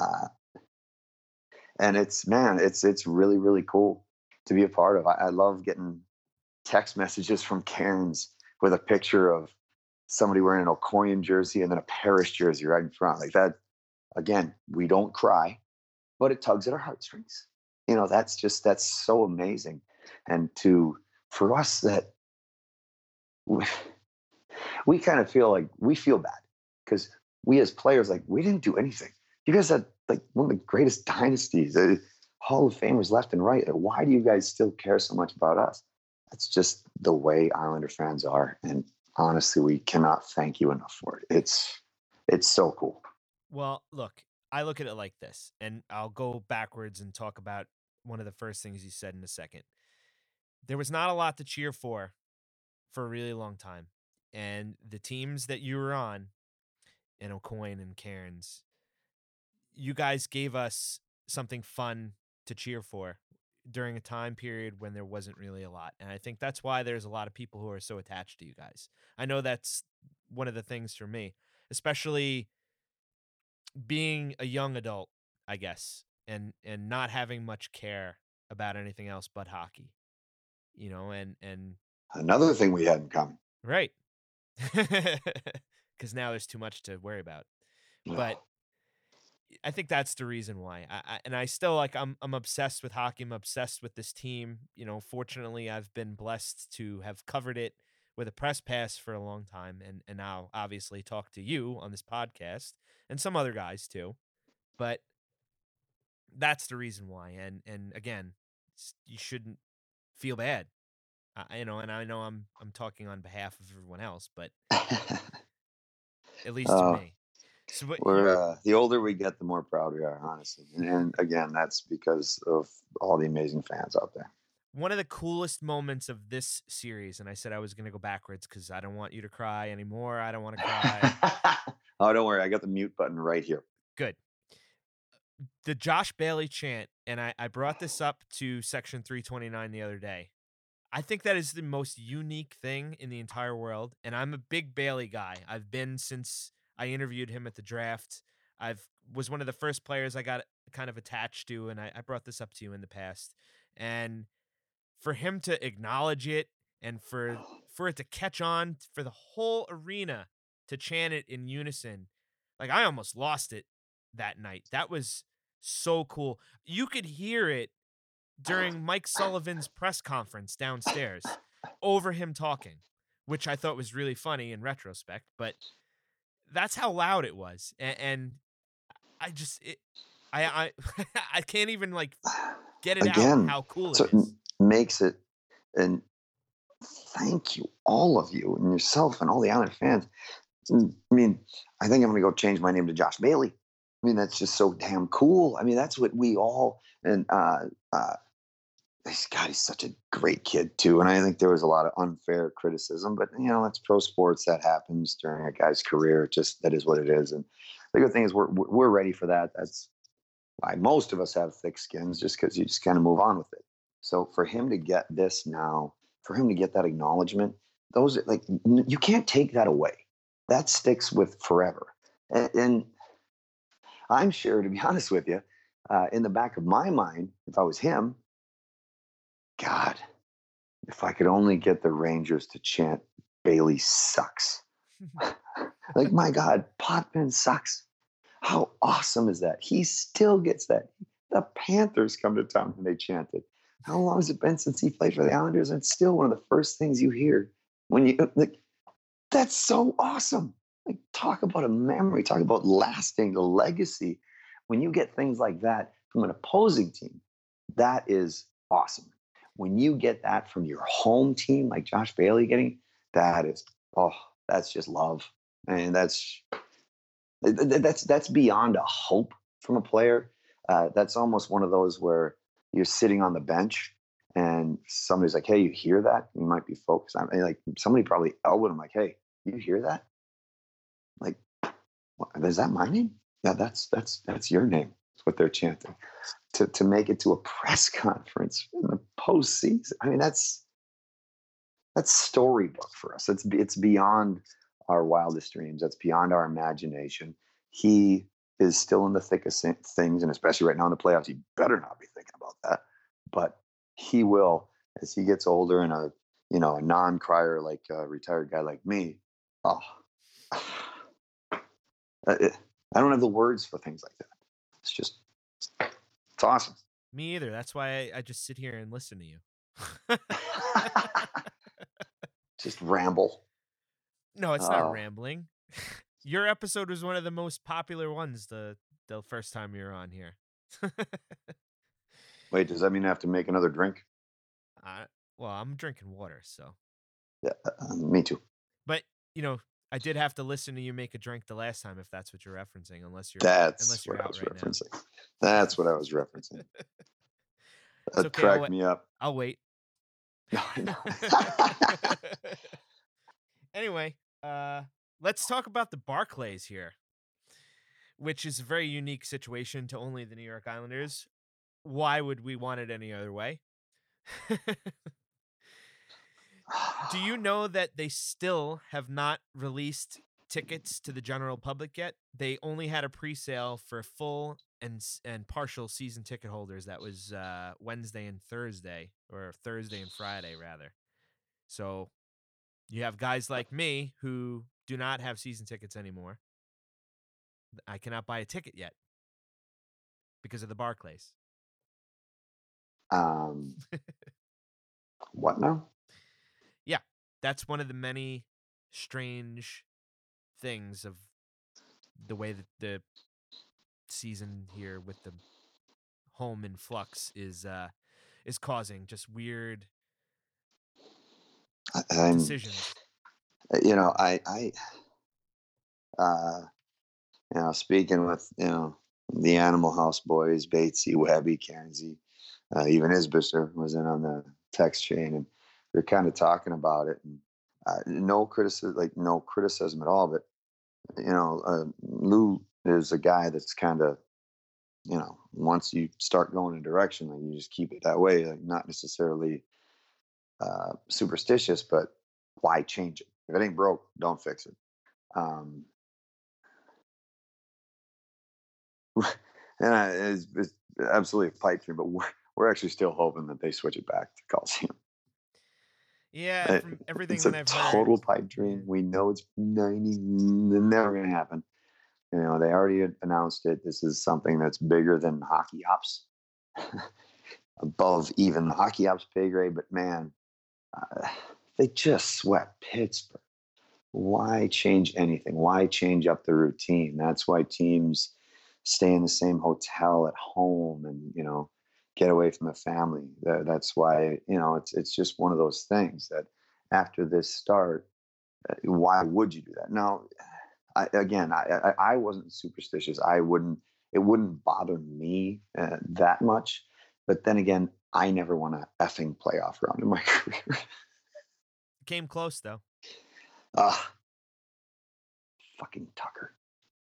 And it's really, really cool to be a part of. I love getting text messages from Cairns with a picture of somebody wearing an Okoyen jersey and then a Paris jersey right in front. Like that, again, we don't cry, but it tugs at our heartstrings. That's so amazing. And for us that we kind of feel like we feel bad because we as players, like we didn't do anything. You guys had like one of the greatest dynasties, Hall of Famers left and right. Why do you guys still care so much about us? That's just the way Islander fans are. And honestly, we cannot thank you enough for it. It's so cool. Well, look, I look at it like this, and I'll go backwards and talk about one of the first things you said in a second. There was not a lot to cheer for a really long time. And the teams that you were on, in Okoyen and Cairns, you guys gave us something fun to cheer for during a time period when there wasn't really a lot. And I think that's why there's a lot of people who are so attached to you guys. I know that's one of the things for me, especially being a young adult, I guess, and not having much care about anything else but hockey, and another thing we had in common. Right. Because now there's too much to worry about. But I think that's the reason why. I still I'm obsessed with hockey. I'm obsessed with this team. Fortunately, I've been blessed to have covered it with a press pass for a long time, and now obviously talk to you on this podcast and some other guys too. But that's the reason why. And again, you shouldn't feel bad. And I know I'm talking on behalf of everyone else, but at least to me. So, we're the older we get, the more proud we are, honestly. And again, that's because of all the amazing fans out there. One of the coolest moments of this series, and I said I was going to go backwards because I don't want you to cry anymore. I don't want to cry. Oh, don't worry. I got the mute button right here. Good. The Josh Bailey chant, and I brought this up to Section 329 the other day. I think that is the most unique thing in the entire world, and I'm a big Bailey guy. I've been since I interviewed him at the draft. Was one of the first players I got kind of attached to, and I brought this up to you in the past. And for him to acknowledge it and for it to catch on, for the whole arena to chant it in unison, like I almost lost it that night. That was so cool. You could hear it during Mike Sullivan's press conference downstairs over him talking. which I thought was really funny in retrospect, but that's how loud it was. And I just, I I can't even like get it out Again, how cool so it is. makes it, and thank you, all of you, and yourself, and all the Islander fans. I mean, I think I'm going to go change my name to Josh Bailey. I mean, that's just so damn cool. I mean, that's what we all, and he's such a great kid too. And I think there was a lot of unfair criticism, but that's pro sports. That happens during a guy's career. Just that is what it is. And the good thing is we're ready for that. That's why most of us have thick skins, just because you just kind of move on with it. So for him to get this now, for him to get that acknowledgement, those like you can't take that away. That sticks with forever. And I'm sure, to be honest with you, in the back of my mind, if I was him, God, if I could only get the Rangers to chant Bailey sucks. Like, my God, Potvin sucks. How awesome is that? He still gets that. The Panthers come to town and they chant it. How long has it been since he played for the Islanders? And it's still one of the first things you hear when you like. That's so awesome. Like, talk about a memory. Talk about lasting, the legacy. When you get things like that from an opposing team, that is awesome. When you get that from your home team, like Josh Bailey getting, that's just love. And that's beyond a hope from a player. That's almost one of those where you're sitting on the bench and somebody's like, "Hey, you hear that?" You might be focused on, like, somebody probably elbowed him, like, "Hey, you hear that? Like, what, is that my name? Yeah, that's your name." That's what they're chanting. To make it to a press conference in the postseason, I mean, that's storybook for us. It's beyond our wildest dreams. That's beyond our imagination. He is still in the thick of things, and especially right now in the playoffs, he better not be thinking about that. But he will, as he gets older, and a non-crier, like a retired guy like me. Oh, I don't have the words for things like that. It's awesome. Me either. That's why I just sit here and listen to you. Just ramble. No, it's not rambling. Your episode was one of the most popular ones the first time you were on here. Wait, does that mean I have to make another drink? Well, I'm drinking water, so. Yeah, me too. But, I did have to listen to you make a drink the last time, if that's what you're referencing, unless you're what I out was right referencing. now. That's what I was referencing. That okay, cracked me up. I'll wait. No, I know. Anyway, let's talk about the Barclays here, which is a very unique situation to only the New York Islanders. Why would we want it any other way? Do you know that they still have not released tickets to the general public yet? They only had a pre-sale for full and partial season ticket holders. That was Wednesday and Thursday, or Thursday and Friday, rather. So you have guys like me who do not have season tickets anymore. I cannot buy a ticket yet because of the Barclays. What now? Yeah, that's one of the many strange things of the way that the season here with the home influx is causing just weird decisions. Speaking with the Animal House boys, Batesy, Webby, Cairnsey, even Isbister was in on the text chain, and we were kind of talking about it. And no criticism at all. But Lou is a guy that's kind of, once you start going in a direction, like, you just keep it that way. Like, not necessarily superstitious, but why change it? If it ain't broke, don't fix it. And it's absolutely a pipe dream, but we're actually still hoping that they switch it back to Coliseum. Yeah, from everything it's that a I've heard, total pipe dream. We know it's never going to happen. They already announced it. This is something that's bigger than hockey ops, above even the hockey ops pay grade. But man, They just swept Pittsburgh. Why change anything? Why change up the routine? That's why teams stay in the same hotel at home and, get away from the family. That's why, it's just one of those things that after this start, why would you do that? Now, I wasn't superstitious. It wouldn't bother me that much. But then again, I never won a effing playoff round in my career. Came close though. Fucking Tucker.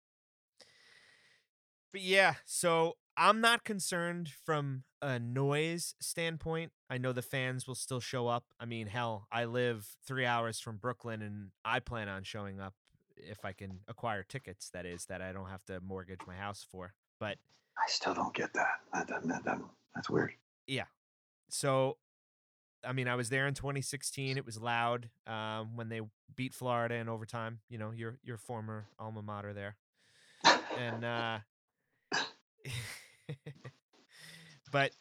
But yeah, so I'm not concerned from a noise standpoint. I know the fans will still show up. I mean, hell, I live 3 hours from Brooklyn, and I plan on showing up if I can acquire tickets. That is, that I don't have to mortgage my house for. But I still don't get that. That's weird. yeah, so I mean, I was there in 2016. It was loud when they beat Florida in overtime. Your former alma mater there, and but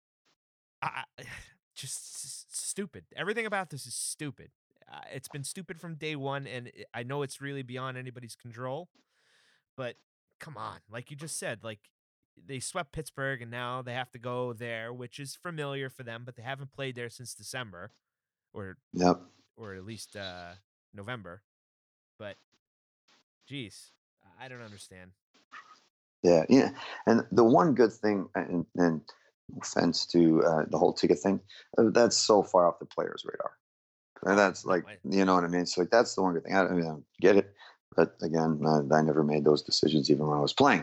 just stupid. Everything about this is stupid. It's been stupid from day one, and I know it's really beyond anybody's control. But come on, like you just said, like they swept Pittsburgh, and now they have to go there, which is familiar for them. But they haven't played there since December, or Yep. or at least November. But geez, I don't understand. Yeah. And the one good thing, and no offense to the whole ticket thing, that's so far off the players' radar. And that's like, you know what I mean? So like, that's the one good thing. I get it. But again, I never made those decisions even when I was playing.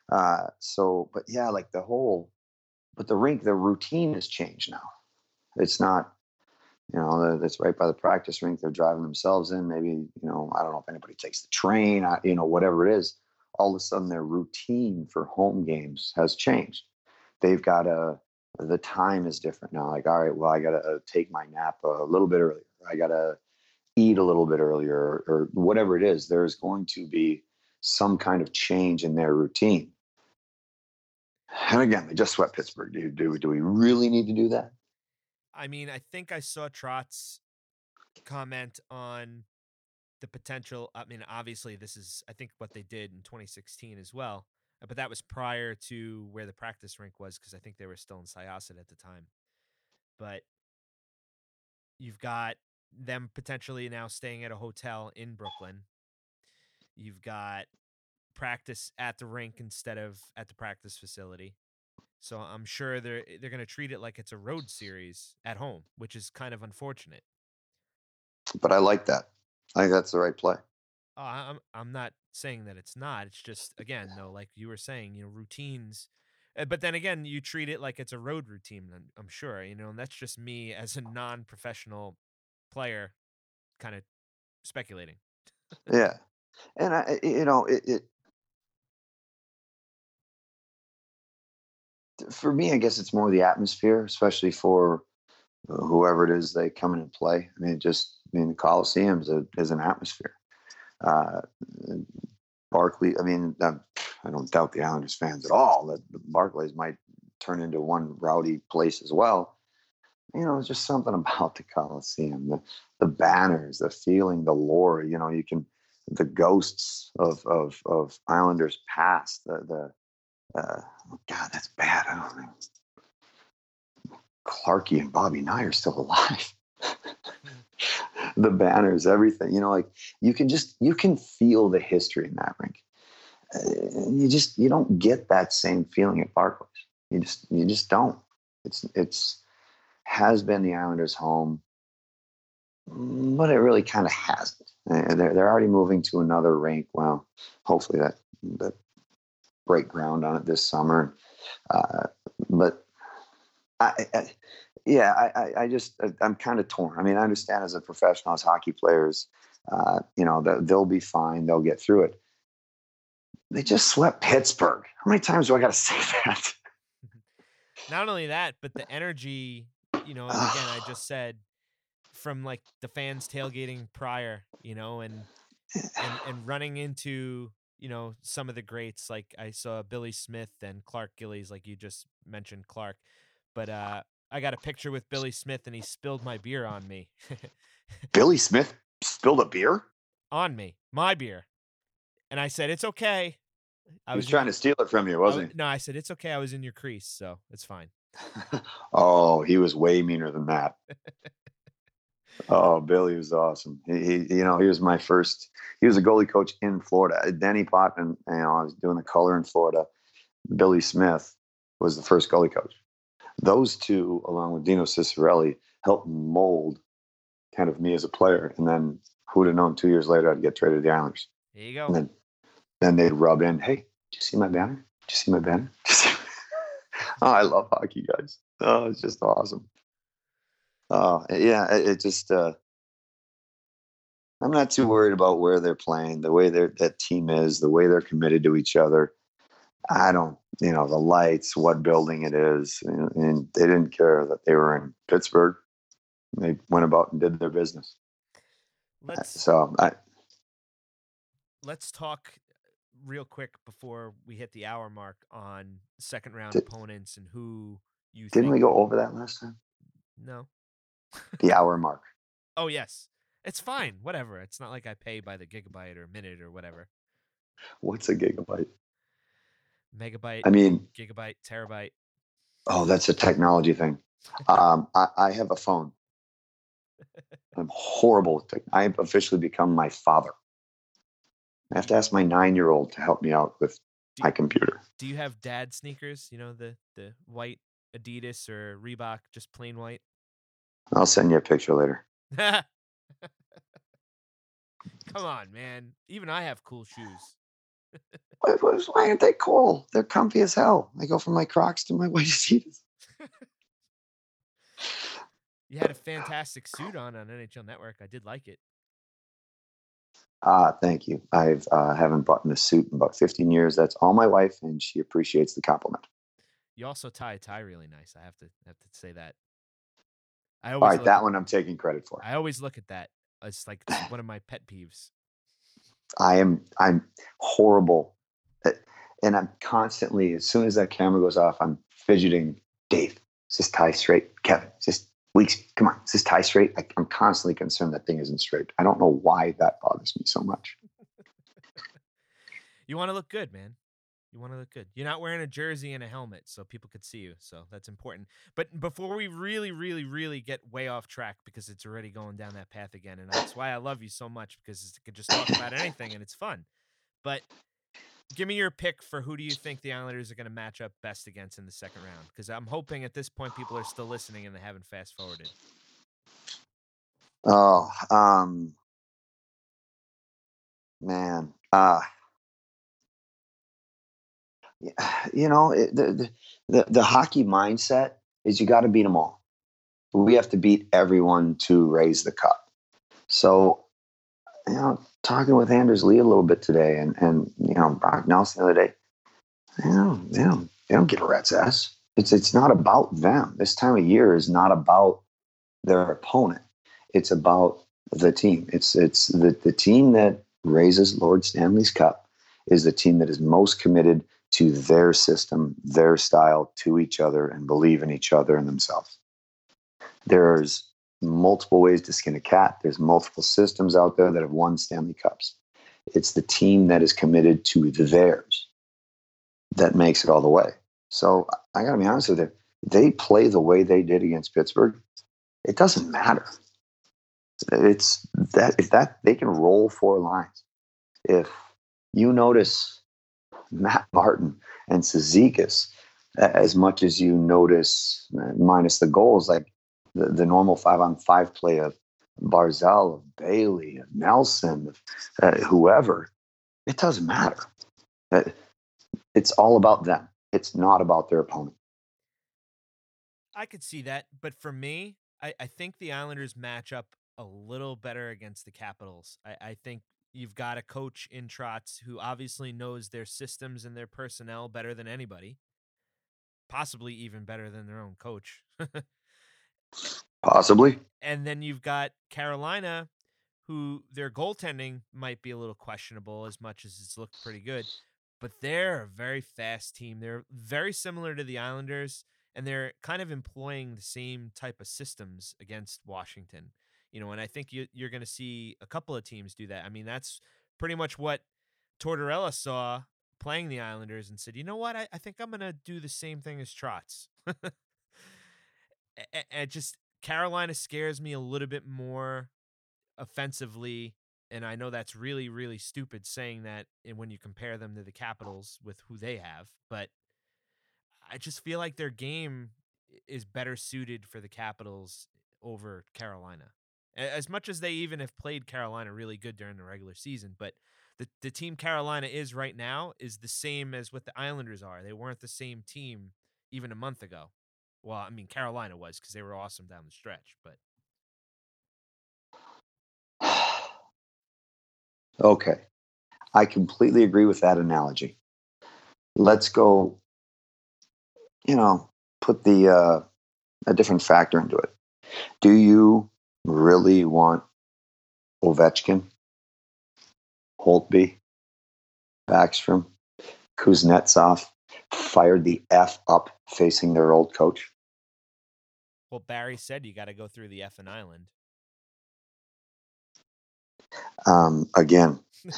But yeah, like but the rink, the routine has changed now. It's not, it's right by the practice rink. They're driving themselves in. Maybe, I don't know if anybody takes the train, whatever it is. All of a sudden their routine for home games has changed. They've got the time is different now. Like, all right, well, I got to take my nap a little bit earlier. I got to eat a little bit earlier or whatever it is. There's going to be some kind of change in their routine. And again, they just swept Pittsburgh. Do we really need to do that? I mean, I think I saw Trotz comment on the potential. I mean, obviously, this is, I think, what they did in 2016 as well. But that was prior to where the practice rink was, because I think they were still in Syosset at the time. But you've got them potentially now staying at a hotel in Brooklyn. You've got practice at the rink instead of at the practice facility. So I'm sure they're going to treat it like it's a road series at home, which is kind of unfortunate. But I like that. I think that's the right play. Oh, I'm not saying that it's not. It's just, again, though, like you were saying, routines. But then again, you treat it like it's a road routine, I'm sure, and that's just me as a non-professional player kind of speculating. Yeah. And for me, I guess it's more the atmosphere, especially for whoever it is they come in and play. I mean, the Coliseum is an atmosphere. Barclays, I don't doubt the Islanders fans at all that Barclays might turn into one rowdy place as well. It's just something about the Coliseum, the banners, the feeling, the lore. The ghosts of Islanders past. God, that's bad. I don't think Clarkie and Bobby Nye are still alive. The banners, everything. You can feel the history in that rink. You don't get that same feeling at Barclays. You just don't. It's has been the Islanders' home, but it really kind of hasn't. They're already moving to another rink. Well, hopefully that break ground on it this summer. But I'm kind of torn. I mean, I understand as a professional, as hockey players, they'll be fine. They'll get through it. They just swept Pittsburgh. How many times do I got to say that? Not only that, but the energy, again, I just said from like the fans tailgating prior, and running into, some of the greats. Like I saw Billy Smith and Clark Gillies, like you just mentioned Clark. But I got a picture with Billy Smith, and he spilled my beer on me. Billy Smith spilled a beer? On me, my beer. And I said, it's okay. He was trying to steal it from you, wasn't No, I said, it's okay. I was in your crease, so it's fine. he? Oh, he was way meaner than that. Oh, Billy was awesome. He was my first. He was a goalie coach in Florida. Denny Potman, I was doing the color in Florida. Billy Smith was the first goalie coach. Those two, along with Dino Cicerelli, helped mold kind of me as a player. And then who'd have known 2 years later I'd get traded to the Islanders? There you go. And then they'd rub in, hey, did you see my banner? Did you see my banner? Oh, I love hockey, guys. Oh, it's just awesome. Oh, yeah, it just I'm not too worried about where they're playing, the way that team is, the way they're committed to each other. I don't, the lights, what building it is, and they didn't care that they were in Pittsburgh. They went about and did their business. Let's talk real quick before we hit the hour mark on second round opponents and who you didn't think. We go over that last time? No. The hour mark. Oh, yes. It's fine. Whatever. It's not like I pay by the gigabyte or minute or whatever. What's a gigabyte? Megabyte. I mean, gigabyte, terabyte. Oh, that's a technology thing. I have a phone. I'm horrible with tech. I've officially become my father. I have to ask my 9-year-old to help me out with my computer. Do you have dad sneakers? The white Adidas or Reebok, just plain white? I'll send you a picture later. Come on, man. Even I have cool shoes. Why aren't they cool? They're comfy as hell. I go from my Crocs to my white Adidas. You had a fantastic suit on NHL Network. I did like it. Thank you. I haven't bought a suit in about 15 years. That's all my wife, and she appreciates the compliment. You also tie a tie really nice. I have to say that. All right, that one I'm taking credit for. I always look at that. It's like one of my pet peeves. I'm horrible, and I'm constantly, as soon as that camera goes off, I'm fidgeting. Dave, is this tie straight? Kevin, is this Weeks? Come on, is this tie straight? I'm constantly concerned that thing isn't straight. I don't know why that bothers me so much. You want to look good, man. You want to look good. You're not wearing a jersey and a helmet, so people could see you. So that's important. But before we really, really, really get way off track, because it's already going down that path again, and that's why I love you so much, because you could just talk about anything and it's fun. But give me your pick for who do you think the Islanders are going to match up best against in the second round? Because I'm hoping at this point people are still listening and they haven't fast forwarded. Oh, man. The hockey mindset is you got to beat them all. We have to beat everyone to raise the cup. So, talking with Anders Lee a little bit today, and Brock Nelson the other day, they don't give a rat's ass. It's not about them. This time of year is not about their opponent. It's about the team. It's the team that raises Lord Stanley's Cup is the team that is most committed to their system, their style, to each other, and believe in each other and themselves. There's multiple ways to skin a cat. There's multiple systems out there that have won Stanley Cups. It's the team that is committed to theirs that makes it all the way. So I got to be honest with you. They play the way they did against Pittsburgh. It doesn't matter. It's that if they can roll 4 lines. If you notice Matt Martin and Cizikas as much as you notice, minus the goals, like the normal 5-on-5 play of Barzal, of Bailey, of Nelson, of whoever, it doesn't matter. It's all about them. It's not about their opponent. I could see that, but for me, I think the Islanders match up a little better against the Capitals. I think you've got a coach in Trotz who obviously knows their systems and their personnel better than anybody, possibly even better than their own coach. Possibly. And then you've got Carolina, who their goaltending might be a little questionable as much as it's looked pretty good, but they're a very fast team. They're very similar to the Islanders, and they're kind of employing the same type of systems against Washington. And I think you're going to see a couple of teams do that. I mean, that's pretty much what Tortorella saw playing the Islanders and said, you know what, I think I'm going to do the same thing as Trotz. And just Carolina scares me a little bit more offensively. And I know that's really, really stupid saying that when you compare them to the Capitals with who they have, but I just feel like their game is better suited for the Capitals over Carolina. As much as they even have played Carolina really good during the regular season, but the team Carolina is right now is the same as what the Islanders are. They weren't the same team even a month ago. Well, I mean, Carolina was because they were awesome down the stretch, but Okay. I completely agree with that analogy. Let's go, put a different factor into it. Do you really want Ovechkin, Holtby, Backstrom, Kuznetsov fired the F up facing their old coach? well, Barry said you got to go through the effing island. Again,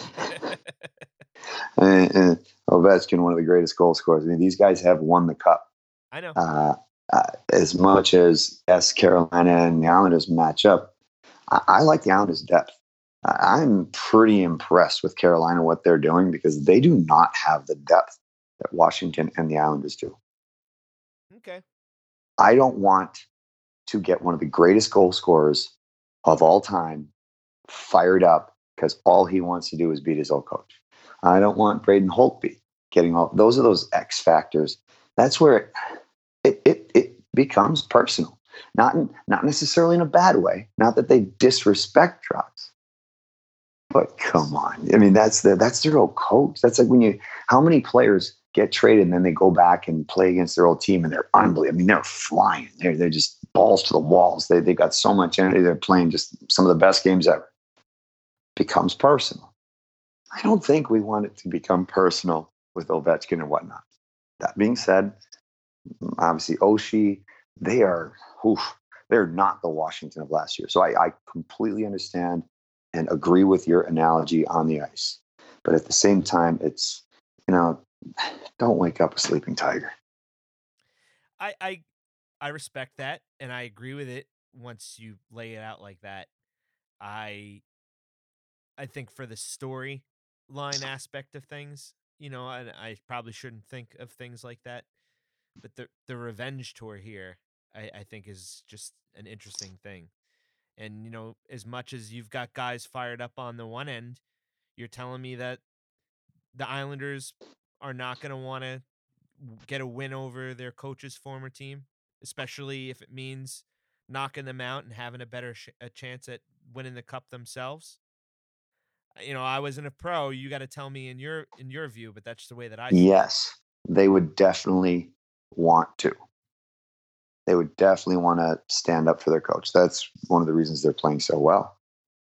Ovechkin, one of the greatest goal scorers. I mean, these guys have won the cup. I know. As much as Carolina and the Islanders match up, I like the Islanders' depth. I'm pretty impressed with Carolina, what they're doing, because they do not have the depth that Washington and the Islanders do. Okay. I don't want to get one of the greatest goal scorers of all time fired up because all he wants to do is beat his old coach. I don't want Braden Holtby getting all. Those are those X factors. That's where it becomes personal. Not necessarily in a bad way. Not that they disrespect Trotz. But come on. I mean, that's their old coach. That's like how many players get traded and then they go back and play against their old team and they're unbelievable. I mean, they're flying. They're just balls to the walls. They got so much energy. They're playing just some of the best games ever. Becomes personal. I don't think we want it to become personal with Ovechkin and whatnot. That being said, obviously Oshie, they're not the Washington of last year. So I completely understand and agree with your analogy on the ice. But at the same time, it's, don't wake up a sleeping tiger. I respect that, and I agree with it once you lay it out like that. I think for the storyline aspect of things, and I probably shouldn't think of things like that, but the revenge tour here, I think is just an interesting thing. And, as much as you've got guys fired up on the one end, you're telling me that the Islanders are not going to want to get a win over their coach's former team, especially if it means knocking them out and having a better a chance at winning the cup themselves. I wasn't a pro. You got to tell me in your view, but that's the way that I see it. Yes, they would definitely want to. They would definitely want to stand up for their coach. That's one of the reasons they're playing so well.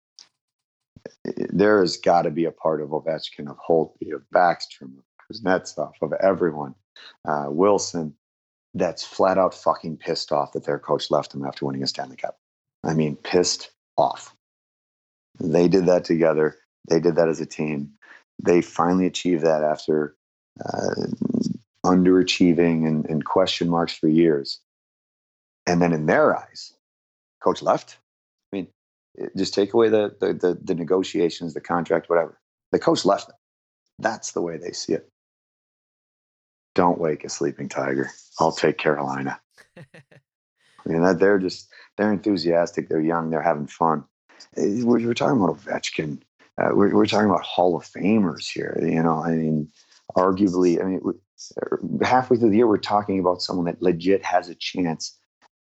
There has got to be a part of Ovechkin, of Holtby, of Backstrom, of Kuznetsov, of everyone, Wilson, that's flat out fucking pissed off that their coach left them after winning a Stanley Cup. I mean, pissed off. They did that together. They did that as a team. They finally achieved that after underachieving and question marks for years. And then in their eyes, coach left. I mean, just take away the negotiations, the contract, whatever. The coach left them. That's the way they see it. Don't wake a sleeping tiger. I'll take Carolina. I mean, they're enthusiastic. They're young. They're having fun. We're talking about Ovechkin. We're talking about Hall of Famers here. I mean, arguably, halfway through the year, we're talking about someone that legit has a chance.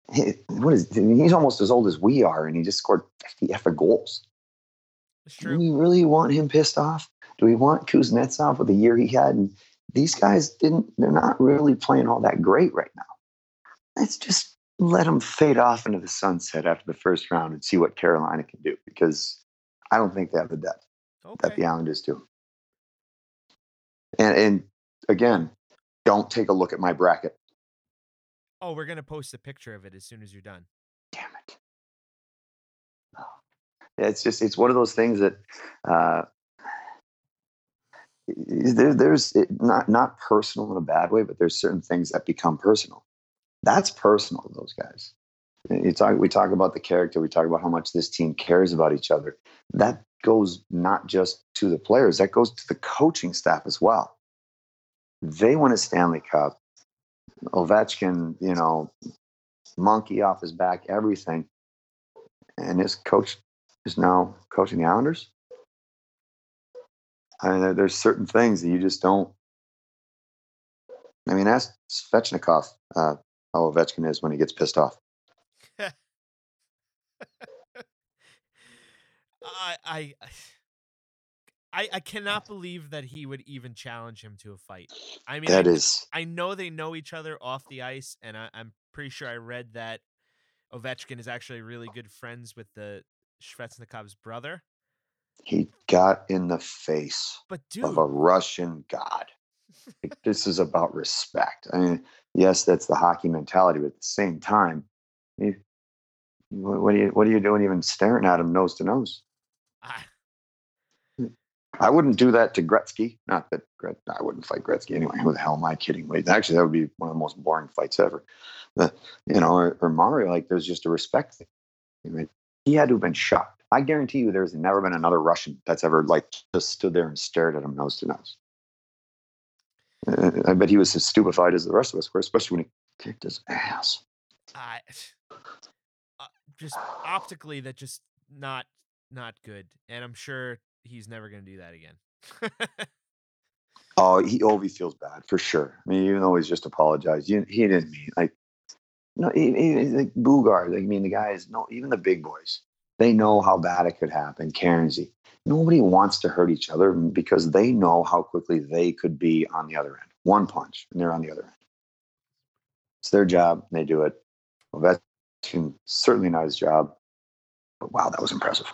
He's almost as old as we are, and he just scored 50 effing goals. It's true. Do we really want him pissed off? Do we want Kuznetsov with the year he had? And these guys they're not really playing all that great right now. Let's just let them fade off into the sunset after the first round and see what Carolina can do, because I don't think they have the depth that the Islanders do. And again, don't take a look at my bracket. Oh, we're going to post a picture of it as soon as you're done. Damn it. it's one of those things that there's not personal in a bad way, but there's certain things that become personal. That's personal to those guys. We talk about the character. We talk about how much this team cares about each other. That goes not just to the players. That goes to the coaching staff as well. They won a Stanley Cup. Ovechkin, monkey off his back, everything. And his coach is now coaching the Islanders. I mean, there's certain things that you just don't. I mean, ask Svechnikov how Ovechkin is when he gets pissed off. I cannot believe that he would even challenge him to a fight. I mean, I know they know each other off the ice, and I'm pretty sure I read that Ovechkin is actually really good friends with the Svechnikov's brother. He got in the face of a Russian god. This is about respect. I mean, yes, that's the hockey mentality, but at the same time, what are you doing even staring at him nose to nose? I wouldn't do that to Gretzky. Not that I wouldn't fight Gretzky anyway. Who the hell am I kidding? Wait, actually, that would be one of the most boring fights ever. But, or Mario, like, there's just a respect thing. I mean, he had to have been shocked. I guarantee you there's never been another Russian that's ever, like, just stood there and stared at him nose to nose. I bet he was as stupefied as the rest of us were, especially when he kicked his ass. Just optically, that just not good. And I'm sure he's never going to do that again. Ovi feels bad for sure. I mean, even though he's just apologized, he didn't mean like like Bugard. Like, I mean, the guys, even the big boys, they know how bad it could happen. Cairnsey, nobody wants to hurt each other because they know how quickly they could be on the other end. One punch, and they're on the other end. It's their job, and they do it. Well, that's certainly not his job. But wow, that was impressive.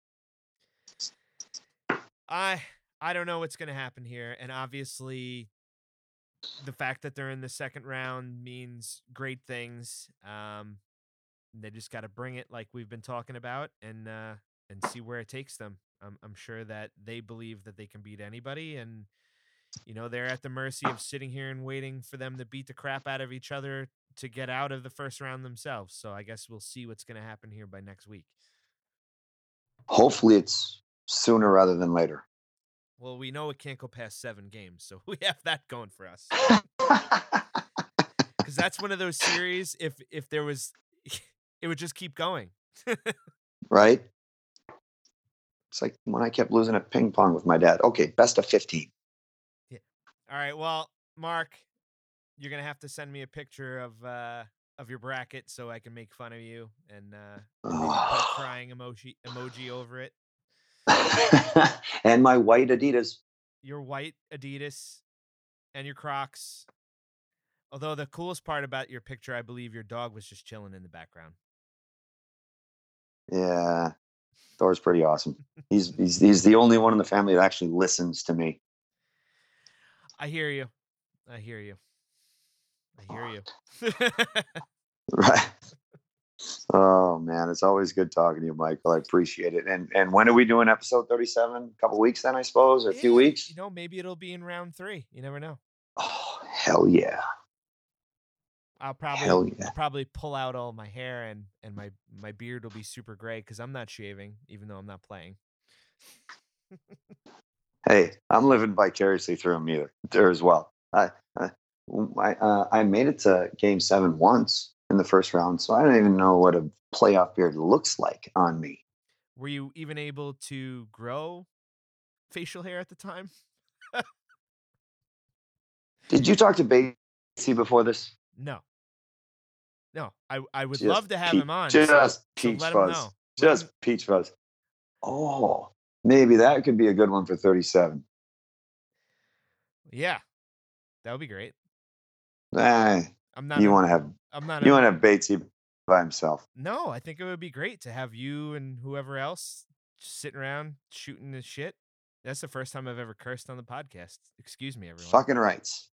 I don't know what's going to happen here, and obviously the fact that they're in the second round means great things. They just got to bring it like we've been talking about and see where it takes them. I'm sure that they believe that they can beat anybody, and they're at the mercy of sitting here and waiting for them to beat the crap out of each other to get out of the first round themselves. So I guess we'll see what's going to happen here by next week. Hopefully it's sooner rather than later. Well, we know it can't go past 7 games, so we have that going for us. Because that's one of those series, if there was, it would just keep going. Right? It's like when I kept losing at ping pong with my dad. Okay, best of 15. Yeah. All right, well, Mark, you're going to have to send me a picture of your bracket so I can make fun of you and maybe put a crying emoji over it. And my white Adidas. Your white Adidas and your Crocs. Although the coolest part about your picture, I believe your dog was just chilling in the background. Yeah, Thor's pretty awesome. He's the only one in the family that actually listens to me. I hear you. Right. Oh man, it's always good talking to you, Michael. I appreciate it. And when are we doing episode 37? A couple weeks then, I suppose, or a few weeks? Maybe it'll be in round 3. You never know. Oh, hell yeah. I'll probably pull out all my hair and my beard will be super gray because I'm not shaving, even though I'm not playing. Hey, I'm living vicariously through him there as well. I made it to Game 7 once in the first round, so I don't even know what a playoff beard looks like on me. Were you even able to grow facial hair at the time? Did you talk to Batesy before this? No. I would love to have him on. Just peach fuzz. Just peach fuzz. Oh, maybe that could be a good one for 37. Yeah, that would be great. You want to have Batesy by himself? No, I think it would be great to have you and whoever else just sitting around shooting the shit. That's the first time I've ever cursed on the podcast. Excuse me, everyone. Fucking rights.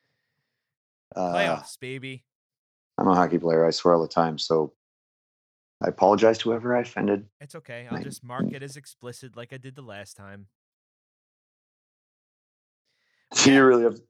Playoffs, baby. I'm a hockey player. I swear all the time. So I apologize to whoever I offended. It's okay. I'll just mark it as explicit like I did the last time. You really have.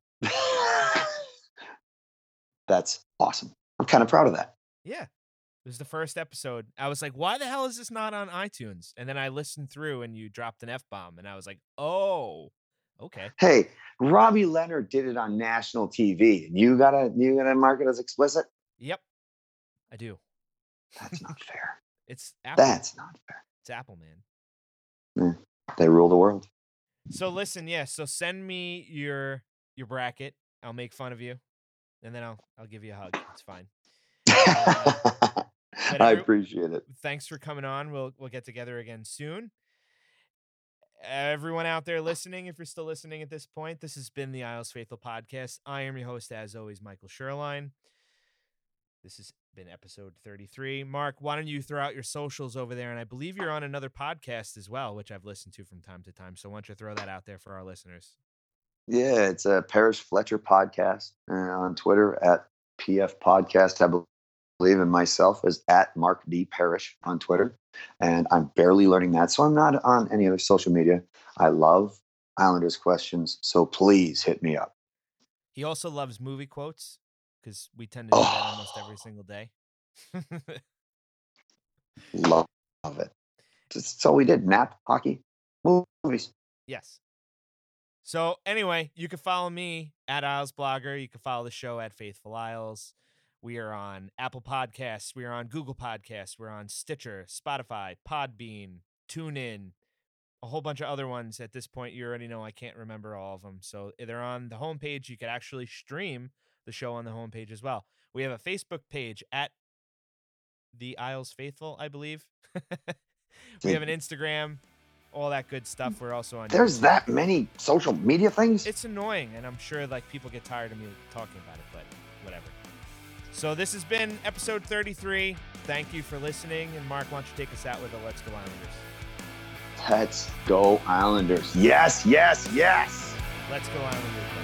That's awesome. I'm kind of proud of that. Yeah. It was the first episode. I was like, why the hell is this not on iTunes? And then I listened through and you dropped an F-bomb and I was like, oh, okay. Hey, Robbie Leonard did it on national TV. You gotta mark it as explicit? Yep. I do. That's not fair. It's Apple. That's not fair. It's Apple, man. They rule the world. So listen, so send me your bracket. I'll make fun of you. And then I'll give you a hug. It's fine. I appreciate it. Thanks for coming on. We'll get together again soon. Everyone out there listening, if you're still listening at this point, this has been the Isles Faithful Podcast. I am your host, as always, Michael Sherline. This has been episode 33. Mark, why don't you throw out your socials over there? And I believe you're on another podcast as well, which I've listened to from time to time. So why don't you throw that out there for our listeners? Yeah, it's a Parrish Fletcher podcast on Twitter at PF Podcast, I believe, and myself is at Mark D. Parrish on Twitter. And I'm barely learning that, so I'm not on any other social media. I love Islanders questions, so please hit me up. He also loves movie quotes because we tend to do that almost every single day. Love it. That's all we did. Nap, hockey, movies. Yes. So anyway, you can follow me at Isles Blogger. You can follow the show at Faithful Isles. We are on Apple Podcasts. We are on Google Podcasts. We're on Stitcher, Spotify, Podbean, TuneIn, a whole bunch of other ones. At this point, you already know I can't remember all of them. So they're on the homepage. You could actually stream the show on the homepage as well. We have a Facebook page at the Isles Faithful, I believe. We have an Instagram, all that good stuff. We're also on There's YouTube. that many social media things? It's annoying, and I'm sure people get tired of me talking about it, but whatever. So this has been episode 33. Thank you for listening. And Mark, why don't you take us out with a Let's Go Islanders? Let's go Islanders. Yes, yes, yes. Let's go Islanders.